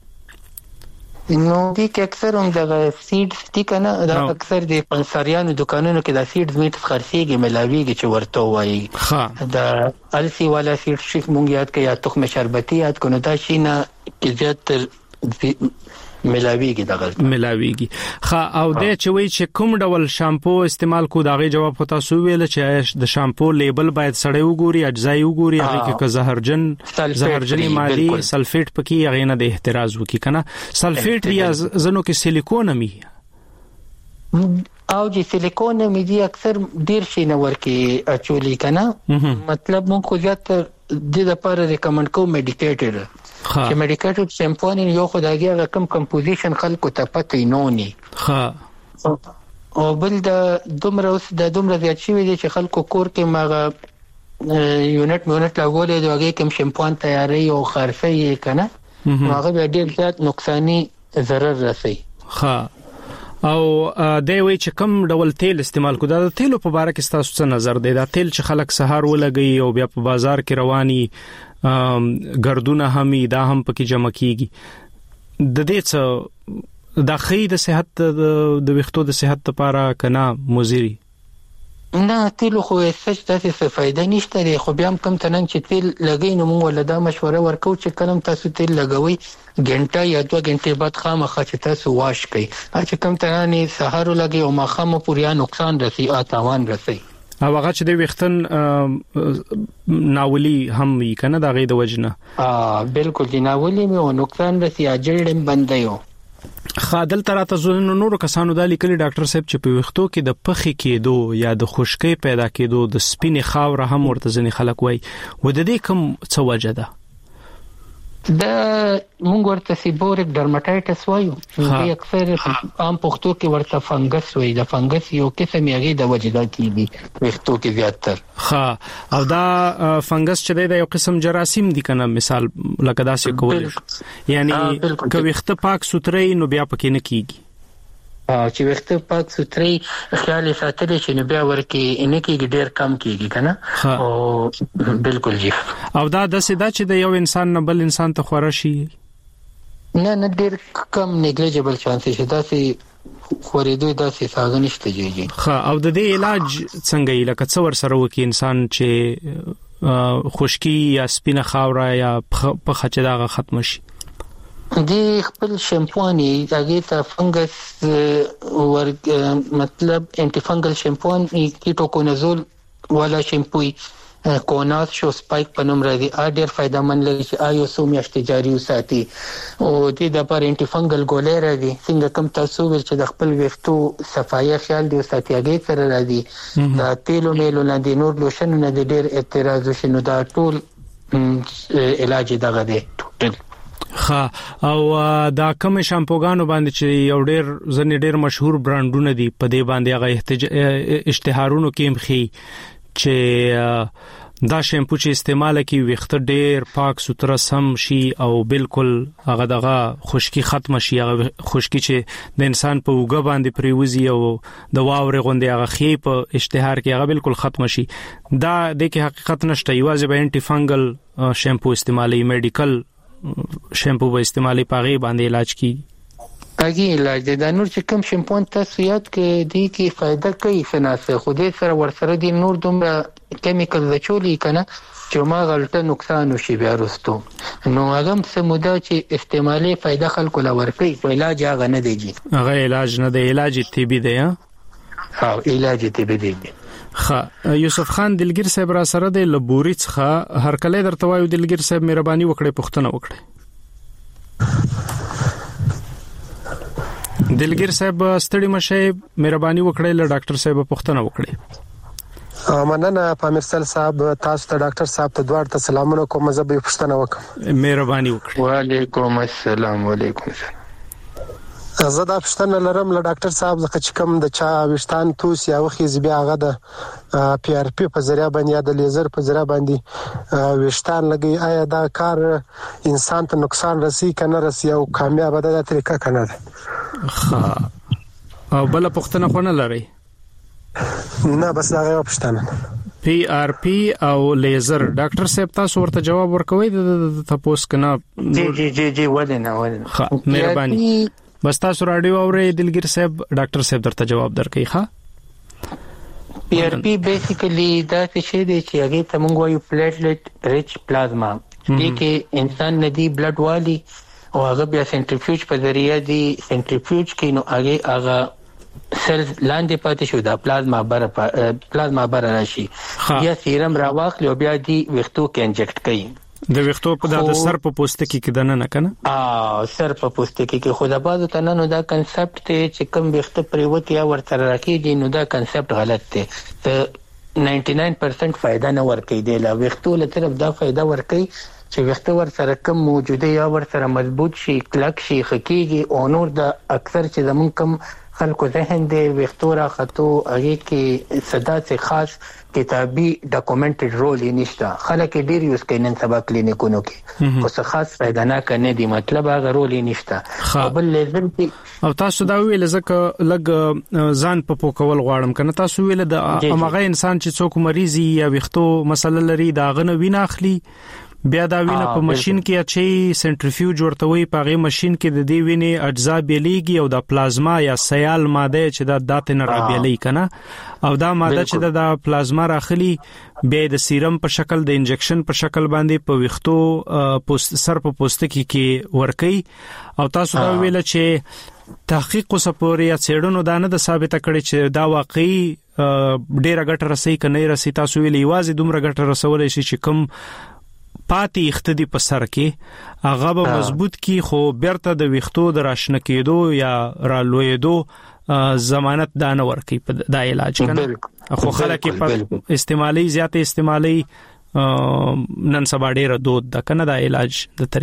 نو دي کې اکثر هم د سیډز دي کنه دا اکثر د پنساریانو دکانونو کې د سیډز میټ خرڅيږي ملاویږي چې ورته وایي. دا السی والا سیډ شي مونږ یاد کې یا تخم شربتي یاد کو نو دا شي نه کې زیات ملاویږي دغه ملاویږي. خا او د چوي چې کوم ډول شامپو استعمال کو داغه جواب پتا سو ویل چې د شامپو لیبل باید سړی وګوري، اجزای وګوري، هغه کې زهرجن زهرجنې ماده سلفیټ پکې هغه نه د احتراز وکي کنه. سلفیټ یا زنو کې سیلیکون می او چې سیلیکون می دي اکثر ډیر شي نه ورکی اچولي کنه. مطلب مونږ خو زیات د لپاره ریکمند کوم میډیکیټر چې میډیکیټر شیمپو نه یو خدایي رقم کمپوزیشن خلکو ته پته نه ني. ها او بل د دومره اوس د دومره زیات شي دي چې خلکو کور کې ماغه یونټ یونټ لاګولې د هغه کوم شیمپو تیاری او خرڅي کنه هغه ډیر زیات نقصانی ضرر رسي. ها او د وی چې کوم ډول تیل استعمال کو دا تیلو په اړه کې تاسو څه نظر دی؟ دا تیل چې خلک سهار ولګي او بیا په بازار کې رواني ګردونه هم دا هم پکې جمع کیږي د دې څه د خې د صحت د وختو د صحت لپاره کنا مضری نه تیل خو هیڅ څه فائدہ نشته. خو بیا هم کم تنن چې تیل لګی نو موږ ولدا مشوره ورکو چې کلم تاسو تیل لګوي غنټه یا دوه غنټې بعد خامخا چې تاسو واش کړئ چې کم تنن سحر لګي او ماخامه پوریا نقصان رسي او تاوان رسي. او هغه چې د وختن ناولي هم وی کنه دا غي د وجنه اه بالکل دی ناولي مې او نقصان رسي اجړم بندایو. خادل تراته زونه نور کسانو د لیکلي ډاکټر صاحب چې په وختو کې د پخې کېدو یا د خشکۍ پیدا کېدو د سپینې خاور هم ورته ځنې خلک وای و د دې کوم څه وجه ده؟ دا مونږ ورته سیبورک ډرماټایټس وایو چې اکثر عام پښتو کې ورته فنګس وایي. د فنګس یو قسم یې د وجدا کیږي وختو کې زیاتره. ها او دا فنګس چې د یو قسم جراثیم دي کنه مثال لکه داسې کول یعنی که وخت پاک سوتري نو بیا پکې نه کیږي چې وخت پاک سوتري خیال ساتل چې نو بیا ورکی ان کې ډیر کم کیږي کنه او بالکل جی. او دا د سدا چې د یو انسان نه بل انسان ته خورا شي نه نه ډیر کم نیګلیجبل چانس شي دا سي خورېدو دا سي ساغ نشته جی. ها او د دې علاج څنګه یې لکه څور سره وکي انسان چې خشکی یا سپینه خاوره یا په خچداغه ختم شي دی خپل شیمپوانی هغه ته فنګس ور مطلب انټي فنګل شیمپوانی کیټوکونازول ولا شیمپوی کوناس شو سپایک په نوم راځي ا ډیر فائدہ مند لري چې آیو سو میاشتې جاری وساتي او دې د پر انټي فنګل ګولې راځي څنګه کوم تاسو ول چې د خپل وختو صفایي خیال دی وساتي هغه سره راځي دا تیلو میلو نه دی نور لوشن نه دی ډیر اعتراض شنو دا ټول علاج دغه دی ټول. ها او دا کوم شامپوګانو باندې چې یو ډیر ځنې ډیر مشهور برانډونه دي په دې باندې هغه اشتهارونو کې مخې چې دا شیمپو چې استعمال کی وخت ډیر پاک سوتره سم شي او بالکل هغه دغه خشکی ختم شي هغه خشکی چې د انسان په وګ باندې پریوزي او د واورې غوندې هغه خې په اشتهار کې هغه بالکل ختم شي. دا د کې حقیقت نشته یوازې به انټي فنګل شیمپو استعمالي میډیکل شیمپو به استعمالي پاغي باندې علاج کی پاغي علاج د نور چې کوم شیمپو تاسو یاد کې دی کې فائدہ کوي خناسه خو دې سره ورسره دي نور دومره کیمیکل وچولي کنه چې ما غلطه نقصان وشي بیا رستو نو هغه سمودا چې استعمالي فائدہ خلکو لور کوي په علاج هغه نه دیږي هغه علاج نه دی علاج طبي دی ها علاج طبي دی. خا یوسف خان دلګر صاحب را سره د لبوري څخه هر کله درته وایو دلګر صاحب مهرباني وکړئ پښتنه وکړئ. دلګر صاحب ستړي مشه مهرباني وکړئ له ډاکټر صاحب پښتنه وکړئ. مننه پامیرسل صاحب تاسو ته ډاکټر صاحب ته دوړ ته سلامونه کوم زه به پښتنه وکم. مهرباني وکړئ. وعلیکم السلام علیکم. زه دا پښتنه لرم له ډاکټر صاحب ځکه چې کوم د چا وشتان توس یا وخیز بیا هغه د پی آر پی په ذریعہ باندې یا د لیزر په ذریعہ باندې وشتان لګي آیا دا کار انسان ته نقصان رسي کنه رسي او کامیاب ده طریقه کنه ده؟ ها او بل پښتنه خو نه لري نه بس دا غو پښتنه پی آر پی او لیزر ډاکټر صاحب تاسو ورته جواب ورکوي د تاسو کنه جی جی جی جی ولنه ولنه مهرباني بس تاسو رادیو اورئ دلګر صاحب ډاکټر صاحب درته جواب درکړي. ښه پی آر پی بیسیکلی دا څه دی چې هغه ته موږ وایو پلیټلیټ ریچ پلازما دې کې انسان ندی بلډ والی او هغه بیا سنټریفیوج په ذریعہ دی سنټریفیوج کې نو هغه هغه سیلز لاندې پاتې شو دا پلازما بر پلازما بر راشي یا سیرم راواخلي او بیا دی وختو کې انجکټ کړي د وختو په د سر په پوستکي کې دنه نه کنه ا سر په پوستکي کې خو د بازو تنانو دا کنسپټ ته چې کوم وخت پریوت یا ورته راکېږي نو دا کنسپټ غلط دی. ته نننټي ناین پرسنټ فائدہ نه ورکې دی لا وختو له طرف دا فائدہ ورکې چې وخت ور سره کم موجوده یا ور سره مضبوط شي کلک شي خکېږي او نور د اکثر چې زمون کم خلکو ذهن دی وختو را خطو هغه کې صدا څخه خاص کتابي ډاکومنټډ رول یې نشته خلک ډیر یوز کوي نن سبا کلینیکونو کې خو څه خاص فائدہ نه کنه دی مطلب هغه رول یې نشته بل لازم او تاسو دا ویل زکه لګ ځان په پوکول غواړم کنه تاسو ویل د امغه انسان چې څوک مریضي یا وختو مسله لري دا غنه وینه اخلي بیا دا وینه په ماشين کې اچي سنټریفیوج ورته وي په غي ماشين کې د دې وینې اجزا بیلېږي او د پلازما یا سیال ماده چې د دات نه را بیلې کنه او دا ماده چې د پلازما راخلي بیا د سیرم په شکل د انجکشن په شکل باندې په وختو پوست سر په پوستکي کې ورکي او تاسو دا ویل چې تحقیق وسپوري یا څېړنو دا نه د ثابته کړي چې دا واقعي ډېر غټه رسي کنه رسي تاسو ویل یوازې دومره غټه رسولې شي چې کوم پاتې اختدي په سر کې هغه به مضبوط کی خو بیرته د وختو د راشنه کېدو یا را لویدو ضمانت دا نه ورکي په دا علاج کنه خو خلک په استعمالي زیات استعمالي نن سبا ډیره دود د کنه دا علاج د طریقه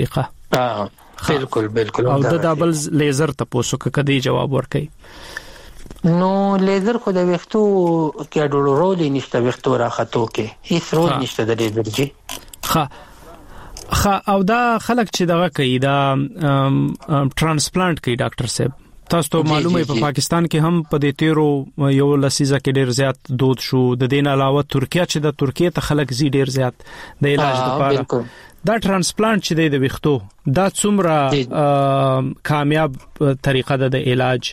ها بالکل بالکل. او د دبل لیزر تاسو کدی جواب ورکړي؟ نو لیزر خو د وختو کې ډول رول نشته، وختو راخاتو کې هیڅ رول نشته د لیزر جی. ها خا او دا خلک چې دغه کوي دا ترانسپلانت کوي ډاکټر صاحب، تاسو ته معلومه په پاکستان کې هم په دې تیرو یو لسیزه کې ډیر زیات دود شو. د دین علاوه ترکیه چې د ترکیه ته خلک زی ډیر زیات د علاج لپاره دا ترانسپلانت چې د وختو دا څومره کامیاب طریقه ده د علاج؟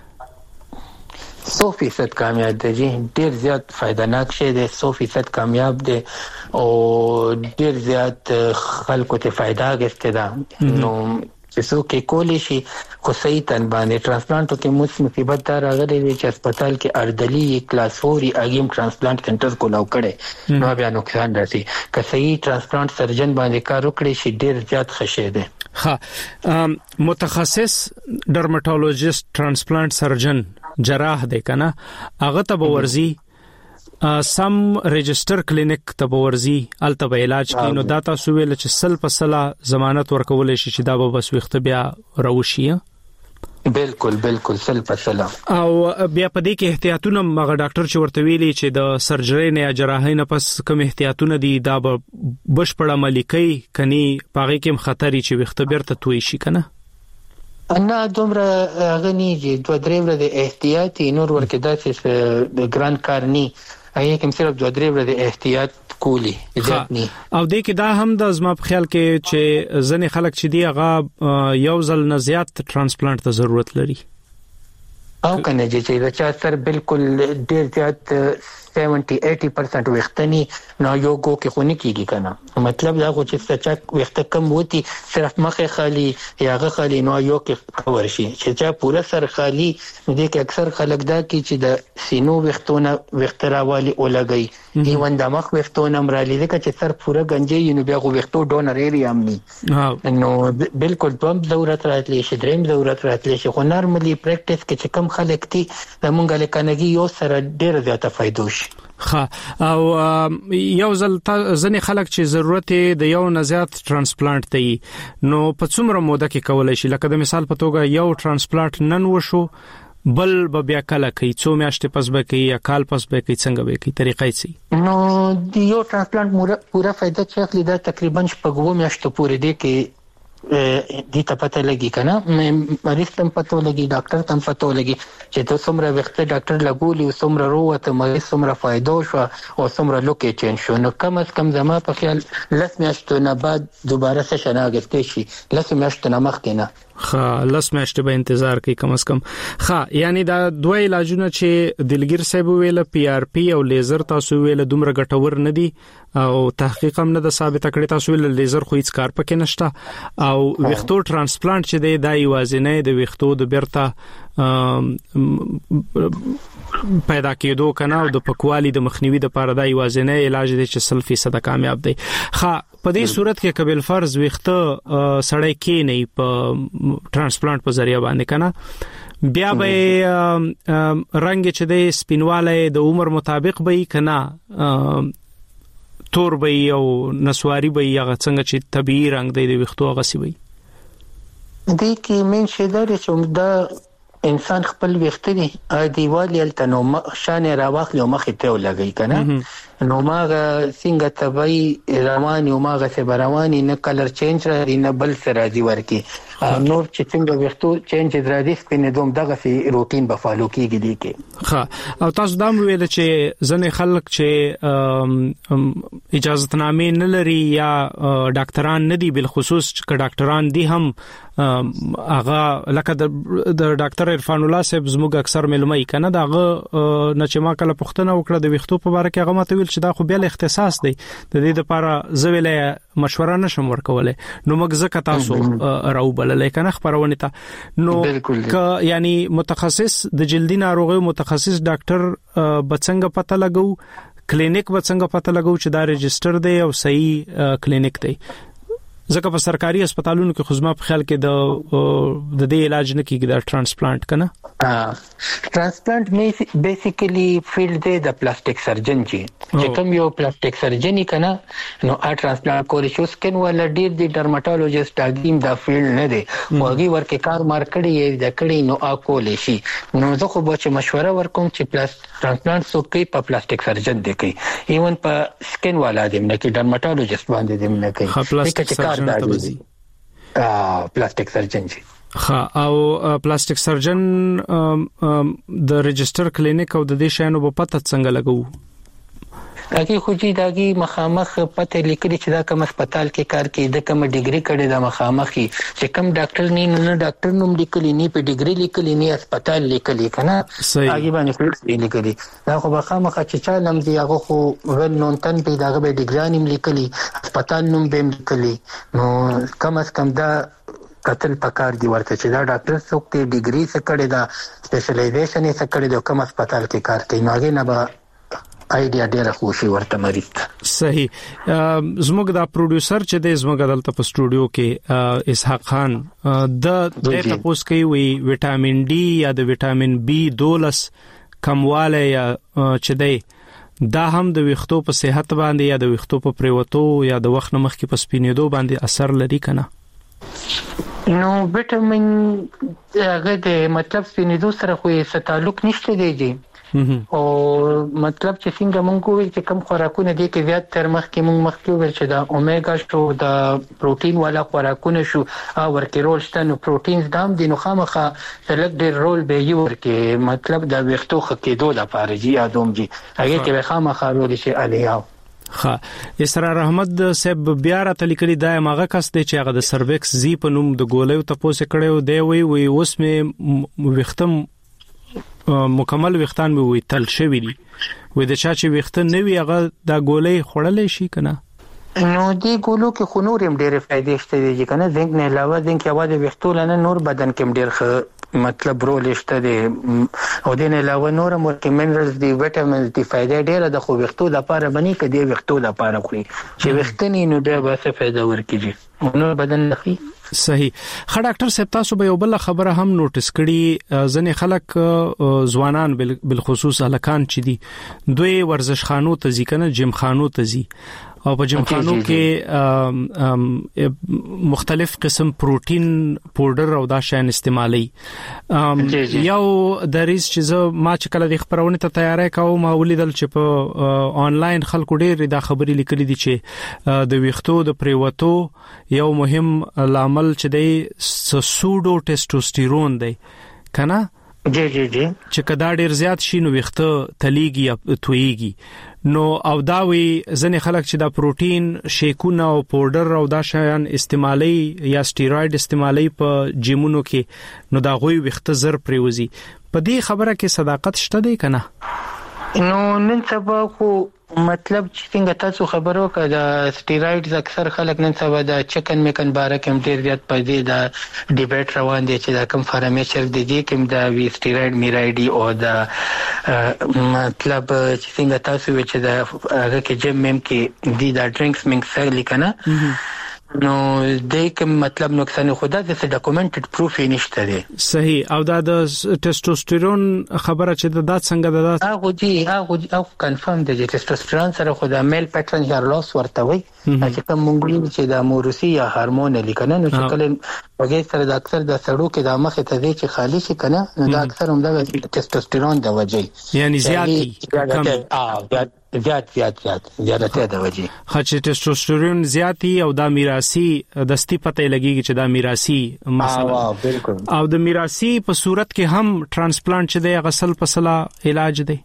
سو فیصد کامیاب دی جی، ډیر زیات فائدناک شی دی، سو فیصد کامیاب دی او ډیر زیات خلکو ته فائدہ غوښته ده. نو چې څوک کولی شي خو صحیح تن باندې ترانسپلانټو کې موږ مصیبت دار راغلي چې هسپتال کې اردلی کلاس فور اګیم ترانسپلانټ سنټر کولاو کړي نو بیا نقصان راځي. که صحیح ترانسپلانټ سرجن باندې کار وکړي شي ډیر زیات خشه دی. ها متخصص ډرمټولوژیست ترانسپلانټ سرجن جراح دی کنه، هغه ته ورزي سم ريجستر کلینیک ته ورزي الته به علاج کینو دا تاسو ویل چې سل په سلا ضمانت ورکول شي چې دا به بس وخت بیا روشي. بالکل بالکل سل په سلا. او بیا په دې کې احتیاطونه مغه ډاکټر چې ورته ویلي چې د سرجری نه یا جراحي نه پس کوم احتیاطونه دي دا به بشپړه ملکی کني پاغي کې خطرې چې وخت بیرته توي شي کنه. انا دومره غني چې دوه درې ورځې احتیاطي نور ورکه داسې د ګران کار ني هغه کوم صرف دوه درې ورځې احتیاط کولی ځات ني. او د کې دا هم د زما په خیال کې چې ځنې خلک چې دی هغه یو ځل نه زیات ترانسپلانټ ته ضرورت لري او کنه چې دا چې سر بالکل ډیر زیات سیونټي ایټي پرسنټ وختنی نو یو کو کې خونی کیږي کنه، مطلب دا خو چې سچا وخت کم وتی صرف مخه خالی یاغه خالی نو یو کې کور شي چې چا پورا سر خالی دې کې اکثر خلک دا کی چې د سینو وختونه وختراوالي ولګي دی ونده مخ وختونه مرالي دې چې سر پورا گنجي نو بیا خو وختو ډونر ایریا امني نو بالکل دوم ضرورت راتلی شي دریم ضرورت راتلی شي. خو نارملی پریکټیس کې چې کم خلک دي د مونږه لکنګي یو سره ډیر زیاته فائدو شي. خا او یو ځل ځنې خلک چې ضرورت د یو نه زیات ترانسپلانټ دی نو په څومره موده کې کولای شي؟ لکه د مثال په توګه یو ترانسپلانټ نن وشو بل به بیا کله کوي څو میاشتې پس به کوي یا کال پس به کوي څنګه به کوي طریقې سي؟ نو د یو ترانسپلانټ پورا فائدہ چې اخلي دا تقریبا شپږ میاشتې پورې دی کې دي ته پته لګي کنه، مریض تم پته لګي ډاکټر تم پته لګي چې ته څومره وخت ډاکټر لګولي او څومره روته مریض څومره فائدو شو او څومره لوکې چین شو. نو کم از کم زما په خیال لس میاشتو نه بعد دوباره سشن اگسته شي، لس میاشتو نه مخکې نه خا لس میاشتې به انتظار کوي کم از کم. خا یعنی دا دوه علاجونه چې دلګیر صاحب ویل پی آر پی او لیزر تاسو ویل دومره ګټور نه دي او تحقیق هم نه د ثابت کړی، تاسو ویل لیزر خو هیڅ کار پکې نشته او وختو ترانسپلانټ چې دی د ایوازنې د وختو د بیرته پیدا کېدو کنه او د پکوالي د مخنیوي د لپاره د ایوازنې علاج دی چې سل فیصد کامیاب دی. خا په دې صورت کې قبل فرض وخته سړی کې نه په ترانسپلانټ په ذریعہ باندې کنه بیا به رنگ چې د سپینواله د عمر مطابق به کنه تور به او نسواری به هغه څنګه چې طبيعي رنگ دی د وختو هغه سی وي. دې کې من شیدار چې دا انسان خپل وخت دی دیوالی التنو شان راواخلی او مخې ته ولګي کنه نو ماغه څنګه تبعي رواني او ماغه سه رواني نه کلر چینج را دي نه بل سره دي ورکی نور چې څنګه وختو چینج را دي سپینې دوم دغه سي روټین به فالو کیږي دي کې. ها او تاسو دا ویل چې ځنې خلک چې اجازه نامې نه لري یا ډاکټران نه دي بل خصوص چې ډاکټران دي هم هغه لکه د ډاکټر عرفان الله صاحب زموږ اکثر معلومه کنه داغه نه چې ما کله پښتنه وکړه د وختو په اړه کې هغه ماته ویل چې دا خو بل اختصاص دی د دې لپاره زویله مشوره نشم ورکوله نو موږ زکه تاسو راو بللې کنه خبرونه ته نو ک یعنی متخصص د جلدی ناروغي متخصص ډاکټر بڅنګ پته لګو کلینیک بڅنګ پته لګو چې دا ريجستر دی او صحیح کلینیک دی ځکه په سرکاري هسپتالونو کې خو زما په خیال کې د د دې علاج نه کیږي د ټرانسپلانت کنه. ټرانسپلانت بیسیکلی فیلډ دی د پلاستیک سرجن چې کوم یو پلاستیک سرجن کنه نو ا ټرانسپلانت کولی شو سکن ولا ډیر دی ډرماټولوژیست اګیم دا فیلډ نه دی وګي ورکه کار مار کړی د کړی نو ا کولی شي نو زه خو به چې مشوره ورکوم چې پلاستیک ټرانسپلانت سو کوي په پلاستیک سرجن دی کوي ایون په سکن والا دی نه کې ډرماټولوژیست باندې دی نه کوي پلاستیک سرجن ته وځي ا پلاستیک سرجن جی ها او پلاستیک سرجن د ريجستر کلینیک او د دې شانو په پته څنګه لګو هغه خو چې داګي مخامخ پته لیکلي چې دا کوم هسپتال کې کار کوي د کوم ډیګري کړي د مخامخي چې کوم ډاکټر نه نه ډاکټر نوم لیکلي نه په ډیګري لیکلي نه هسپتال لیکلي کنه هغه باندې فلکس لیکلي دا خو مخامخ چې چا نوم دی هغه خو ول نون تن په داغه به ډیګري نوم لیکلي هسپتال نوم به لیکلي نو کم از کم دا قتل پکار دی ورته چې دا ډاکټر څوک ته ډیګري څخه کړي دا سپیشلایزیشن یې څخه کړي د کوم هسپتال کې کار کوي نو هغه نه به آیډیا ډیره خوشي ورته مریض. صحیح. زموږ دا پروډوسر چې د زموږ دلته په سټوډیو کې اسحاق خان د د تاسو کوي وی وټامین ډي یا د وټامین بي دولس کمواله یا چې دی دا هم د ویښتو په صحت باندې یا د ویښتو په پریوتو یا د وخت مخکې په سپینېدو باندې اثر لري کنه. نو وټامین هغه د مطلب سپینېدو سره خو یې تعلق نشته دی او مطلب چې څنګه مونږ وایي چې کم خوراکونه دي کې زیات تر مخ کې مونږ مخکې ویل چې دا اومیګا شو د پروتین والا خوراکونه شو او ورکه رول شته نو پروتینز دام دي نو خامخه سلګ ډیر رول به یو ورکه مطلب د ویښتو خکېدو لپاره جی ادم جی هغه کې خامخه رول شي الیاو. ها اسرار احمد صاحب بیا را تلیکلی دا ماغه کس دی چې هغه د سرویکس زی په نوم د ګولیو تاسو کړو دی وی وی اوس مې وختم مکمل وختان مې وی تل شوی دی وې د چا چې وخت نه وی هغه دا ګولې خړلې شي کنه نو دی ګولو کې خنورم ډېر فائدې شته دي کنه زنګ نه علاوه زنګ کې اواز وختو لنه نور بدن کې ډېر خ مطلب رول شته دي او دین علاوه نور مولټی منرالز دي وټامینز دي فائدې ډېر د خو وختو لپاره بني کې دی وختو لپاره خوري چې وختنی نو ډېر به څه فائدہ ورکړي نو بدن لخي. صحیح. خا ډاکټر صاحب تاسو به یو بل خبره هم نوټس کړي ځنې خلک ځوانان بل خصوص الکان چې دي دوی ورزش خانو ته ځي کنه جیم خانو ته ځي او په جیم خانو کې مختلف قسم پروتین پاوډر او دا شین استعمالي یو د ریس چې ما چې کله د خبرونه ته تیارې کوم ما ولیدل چې په آنلاین خلکو ډېر دا خبرې لیکلې دي چې د ویښتو د پریوتو یو مهم عامل چې دی سودو ټیسټوسټیرون دی کنه جی جی جی چې کدا ډیر زیات شي نو ویښته تلیږي یا تویږي نو او دا وی ځنې خلک چې دا پروتین شیکونه او پاوډر او دا شیان استعمالي یا سټیروید استعمالي په جیمونو کې نو دا غوي ویښته زر پریوزي په دې خبره کې صداقت شته دی کنه نو نن سبا خو مطلب چې څنګه تاسو خبرو کړه د سټیرویډز اکثر خلک نن سبا د چکن میکن باره کې ډیر زیات پدې د ډیبیټ روان دي چې دا کوم فارمیچر دي دي کوم د وی سټیرویډ میرایډي او د مطلب چې څنګه تاسو چې د هغه کې جیم مم کې دي دا ډرینکس مینګ سګلی کنه نو دې کوم مطلب نقصان خدا د ډاکومنټډ پروف نشته دی. صحیح. او دا د ټیسټوسټیرون خبره چې د دات څنګه د دات هغه دي هغه او کنفرم د ټیسټوسټیرون سره خو د میل پیټرن هیر لاس ورته وي چې کوم مونږ چې د موروثي یا هورمون لیکنه نو چې کله وګړي سره د اکثر د سړو کې د مخه ته دي چې خالی شي کنه نو د اکثر هم د ټیسټوسټیرون د وجې یعنی زیاتی کم زیات زیات زیات زیادته د وجې خاص ټیسټوسټیرون زیاتی او د میراثي دستی پته لګیږي چې د میراثي مسله بالکل او د میراثي په صورت کې هم ټرانسپلانت چې د غسل پسلا علاج دی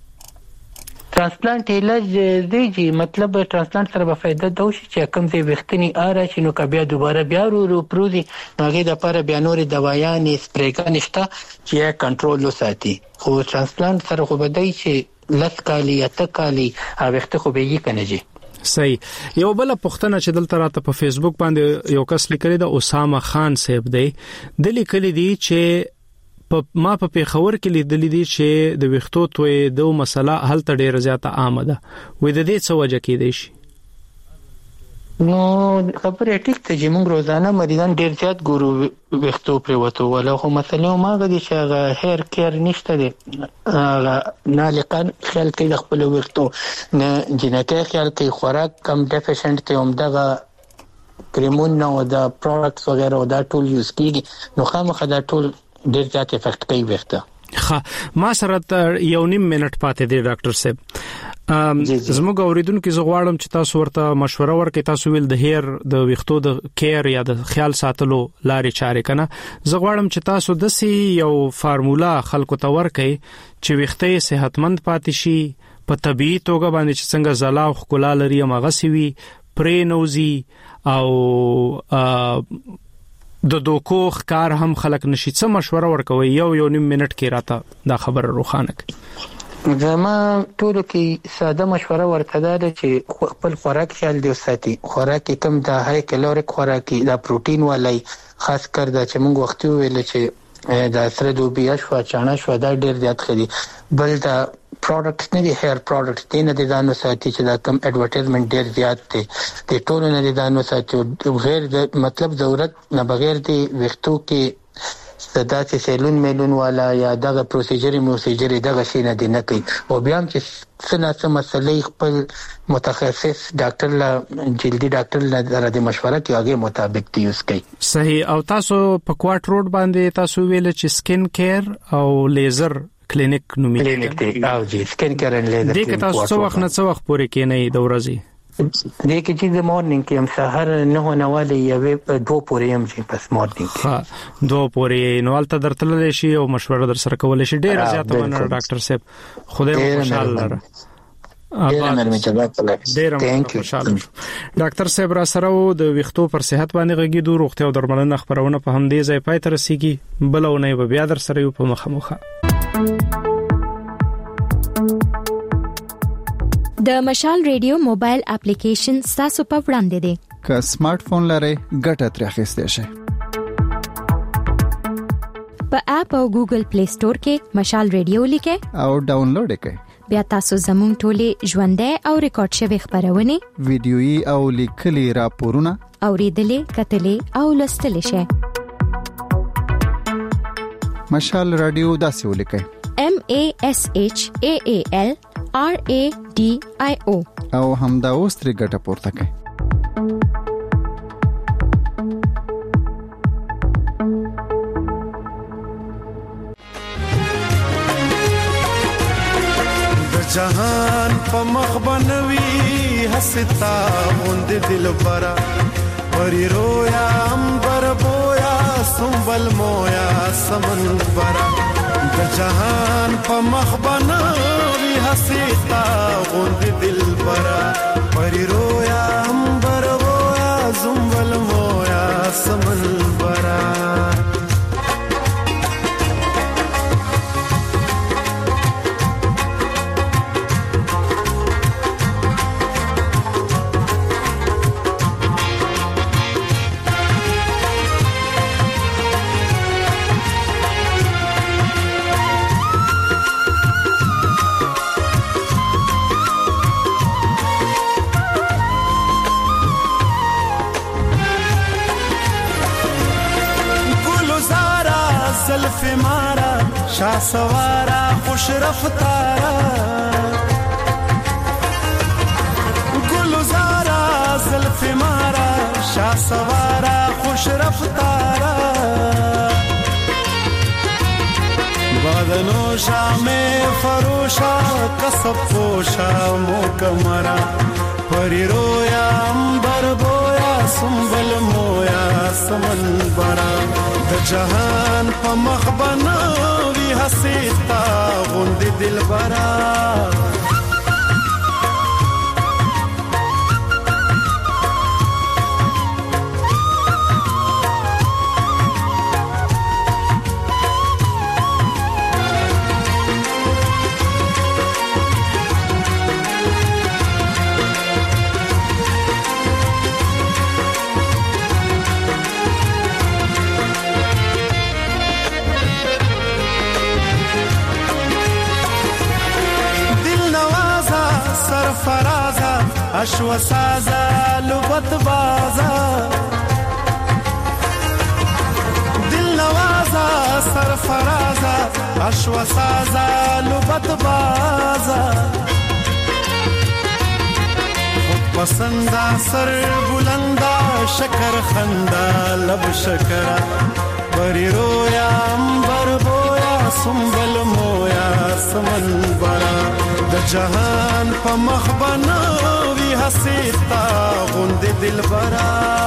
ټرانسپلانت علاج دی چې مطلب ټرانسپلانت سره به فائدہ دوشي چې کوم ځای وختنی آره چې نو کبه دوباره بیا ورو پروزي هغه د لپاره بیا نور دوايان سپریګا نشته چې کنټرول وساتي خو ټرانسپلانت سره خو بدای چې لس کالی یا تکالی او وخت خو به یې کنه جی. صحیح. یو بل پښتنه چې دلته راته په فیسبوک باندې یو کس لیکلی دا اسامه خان صاحب دی د لیکلی دی چې په ما په پیښور کې لیدل دي چې د ویښتو توې د مسله حل ته ډیره زیاته عامه ده وې د دې څه وجه کې دی شي نو خبره ټیک ته چې موږ روزانه مریضان ډیر زیات ګورو وختو پریوتو ولا خو مثلا ما غدي چې هغه هیر کیر نشته دي نه لکان خیال کوي خپل وختو نه جنکه خیال کوي خوراک کم ډیفیشنت ته هم دغه کریمون نو دا پروډکټس وغیرہ دا ټول یوز کیږي نو خامخا دا ټول ډیر زیات افیکټ کوي وخته. ها ما سره یو نیم منټ پاتې دی ډاکټر صاحب. زموږ اوریدونکو زه غواړم چې تاسو ورته مشوره ورکړئ. تاسو ویل د هیر د ویختو د کیر یا د خیال ساتلو لارې چارې کنه. زه غواړم چې تاسو د سی یو فارمولا خلکو ته ورکړئ چې ویختې صحتمند پاتې شي په طبيعي توګه باندې چې څنګه زلا او خلا لري مغه سی وي پرې نوزي او د دوکو ښکار هم خلک نشي. څه مشوره ورکوي یو یو نیم منټ کې راته دا خبر روخانه کړئ. زما ټولو کې ساده مشوره ورته ده چې خپل خوراک خیال دی وساتي. خوراک کم د های کالوریک خوراک دا پروتین والی خاص کر دا چې موږ وختي ویل چې دا سره دوبیا شو چانه شو دا ډیر زیات خدي. بل دا پروډکټس نه دي هیر پروډکټس دي نه دي دانو ساتي چې دا کم اډورټایزمنت ډیر زیات دي د ټولو نه دي دانو ساتي غیر د مطلب ضرورت نه بغیر دي وختو کې ستاسو سیلون میلون والا یا دغه پروسیجر موسیجر دغه شي نه دی نه کوي او بیا هم چې څنګه څه مسلې خپل متخصص ډاکټر لا جلدی ډاکټر لا د مشوره کوي هغه مطابق دی یوز کوي. صحیح. او تاسو په کوارټ روډ باندې تاسو ویل چې سکین کیر او لیزر کلینیک نومي کلینیک دی او جی سکین کیر ان لیزر دی که تاسو څو وخت نه څو وخت پورې کې نه د ورځې دې کې چې د مورنینګ کې هم سحر نه نواله یوه دو پورې هم چې پس مورنینګ ها دو پورې نو الته درتل شي او مشوره در سره کول شي. ډیر زیات مننه ډاکټر صاحب خدای مو خوشاله لره. ډاکټر صاحب را سره د ویختو پر صحت باندې غږی دوه روغتیا او درملنه خبرونه په همدې ځای پای تر رسیدي بلونه به بیا در سره یو په مخه مخه. د مشال ریډیو موبایل اپلیکیشن تاسو په وړاندې دی. که سمارټ فون لرئ ګټه ترې اخیستئ شئ. په اپ او ګوګل پلی سٹور کې مشال ریډیو لیکئ او ډاونلوډ کړئ. بیا تاسو زموږ ټولې ژوندۍ او ریکارډ شوی خبرونه ویډیويي او لیکلي راپورونه اوریدلې کتلې او لوستلې شئ. مشال رادیو داسې ولیکئ M A S H A A L R A D I O او همدا اوس ترې ګټه پورته کړئ. د جهان په مخ بنوي حستا مونږ دل برا پری رویا امبر بویا سنبل مویا سمن برا د جهان په مخ بنوي حستا غوند دل برا پری رویا امبر بویا سنبل مویا سمن برا شاه سوارا خوش رفتارا گلزارا زلف مارا شاه سوارا خوش رفتارا بادنو شام فروشا کسب پوشا موکمرا پری رویا امبر بویا سنبل مویا سمن برا د جهان په مخ بنوي حسیتا غوند دل برا اشو سازا لبت بازا دل نوازا سرفرازا اشو سازا لبت بازا خود پسندا سر بلندا شکر خندا لب شکرا بری رویا امبر بویا سنبل مویا سمن برا د جهان په مخ بنوي حسیتا غوند دل برا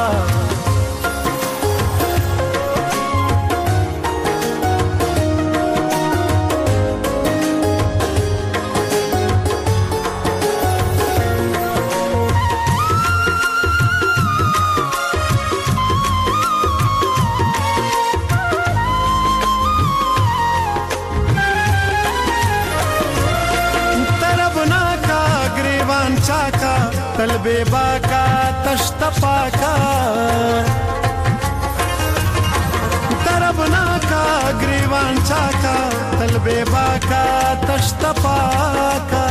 तलबे बाका तश्त पाका तरबना का ग्रीवान चाका तलबे बाका तश्त पाका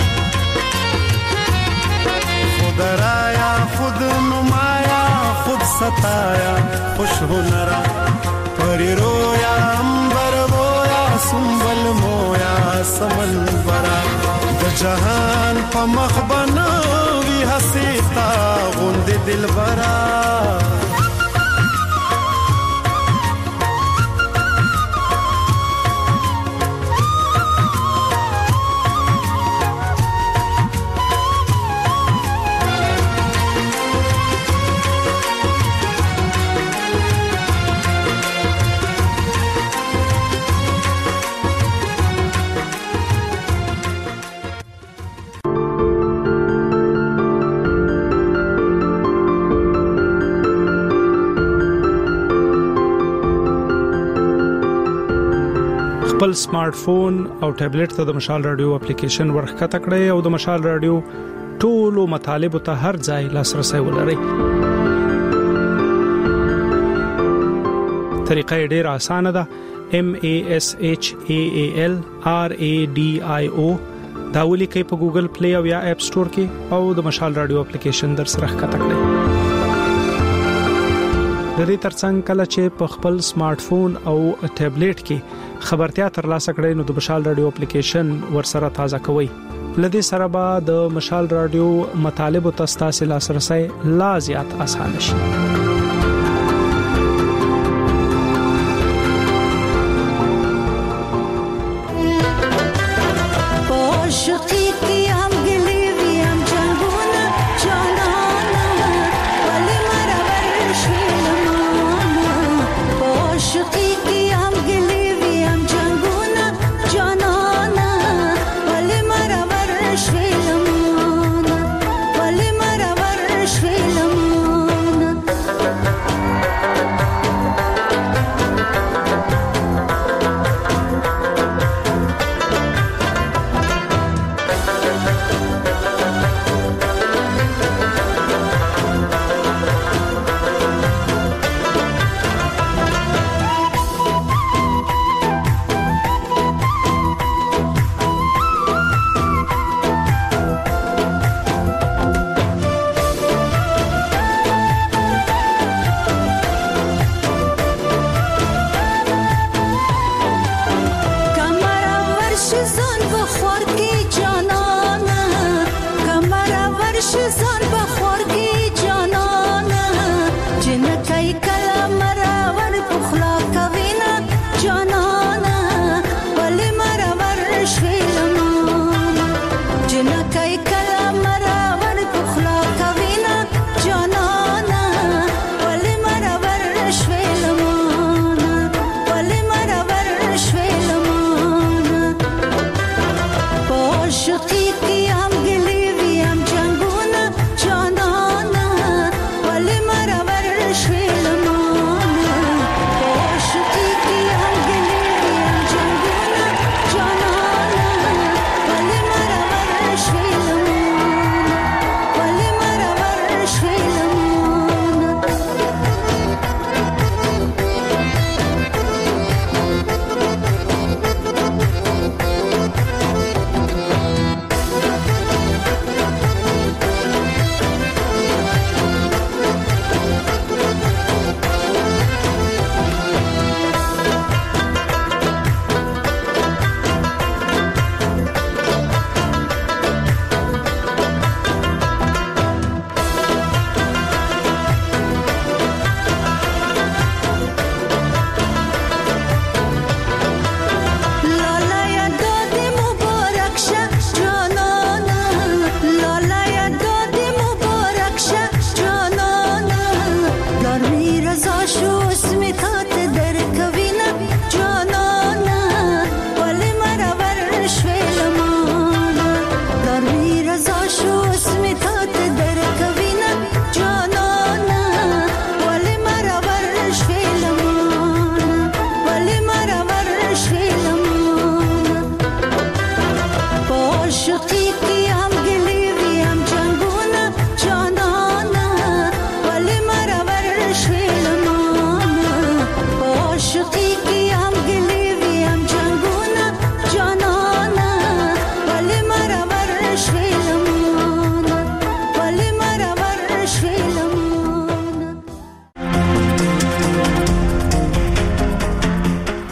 खुद राया खुद नुमाया खुद सताया खुश हुनरा परी रोया अंबर बोया सुंबल मोया समन बरा द जहान pa makhbana حسیتا غوند دلبرا خپل سمارټ فون او ټابلیټ ته د مشال رادیو اپلیکیشن ورخکته کړئ او د مشال رادیو ټولو مطالب ته هر ځای لاسرسي ولرئ. طریقه ډیره اسانه ده. M A S H A A L R A D I O دا ولیکئ په ګوګل پلی او یا اپ سٹور کې او د مشال رادیو اپلیکیشن در سره ښکته کړئ. د دې ترڅنګ کله چې په خپل سمارټ فون او ټابلیټ کې خبرتیا ترلاسه کړئ نو د مشال رادیو اپلیکیشن ورسره تازه کوئ. لدې سره به د مشال رادیو مطالب او تاسو لاسرسي لا زیات اسانه شي.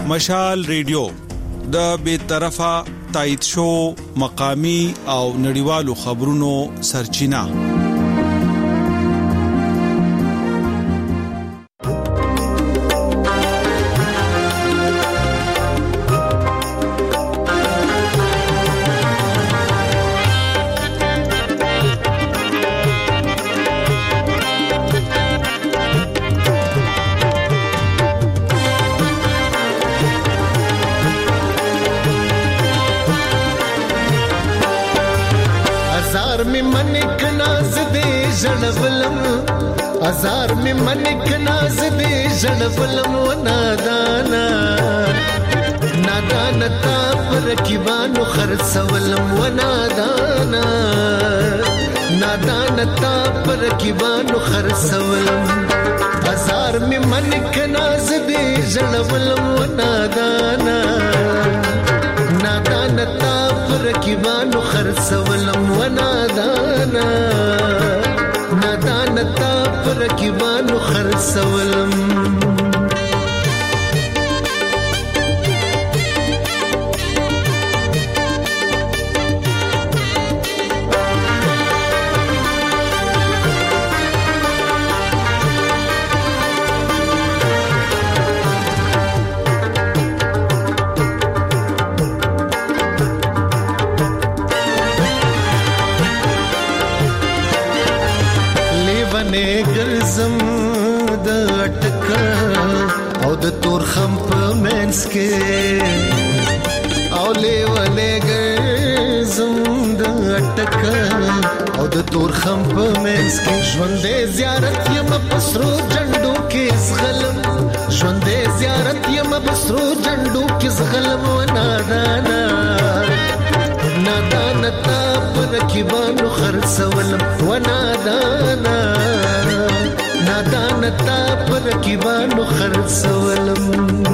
مشال ریډیو د بے طرفه تایید شو مقامی او نړیوالو خبرونو سرچینه. ازار می منک ناز دې ژړولم و نادانا نادانا تا پر کیبانو خرڅولم و نادانا نادانا تا پر کیبانو خرڅولم ازار می منک ناز دې ژړولم و نادانا نادانا تا پر کیبانو خرڅولم و نادانا نادانا تا پر کیبانو خرڅولم ګرځم د اٹکا او د تور خم په منس کې او لیوانه ګرځم د اٹکا او د تور خم په منس کې ژوندې زیارت یم پسرو جندو کې زغلم ژوندې زیارت یم پسرو جندو کې زغلم و نادانا نادانا تا پر کیبانو خرڅولم و نادانا نادانا تا پر کیبانو خرڅولم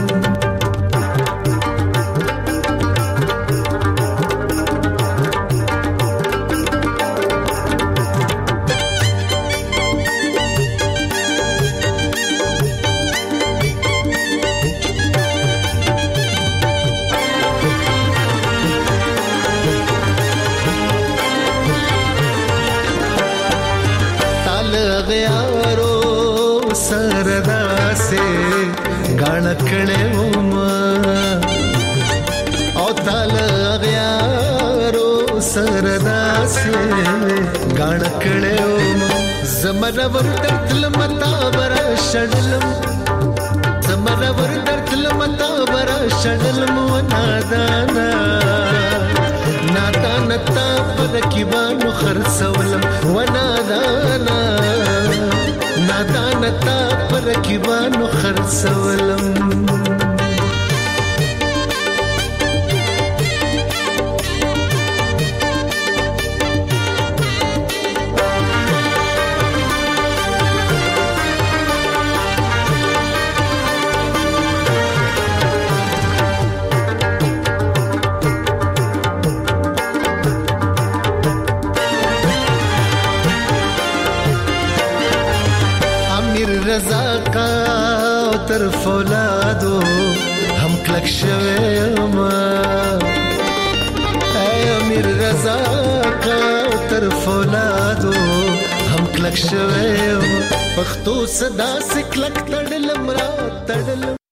सरदा से गाना कड़े उमा ओ ताल गयारो सरदा से गाना कड़े उमा जमरवर दर्दल मता बरा शडलम जमरवर दर्दल मता बरा शडलम व नादाना नादाना ता पर किबानु खरसवलम व नादाना نادانا تا پر کیبانو خرڅولم رضا کا تر فولادو هم کلک شوه ما اے امیر رضا کا تر فولادو هم کلک شوه پختو صدا سے کلک تړلم را تړلم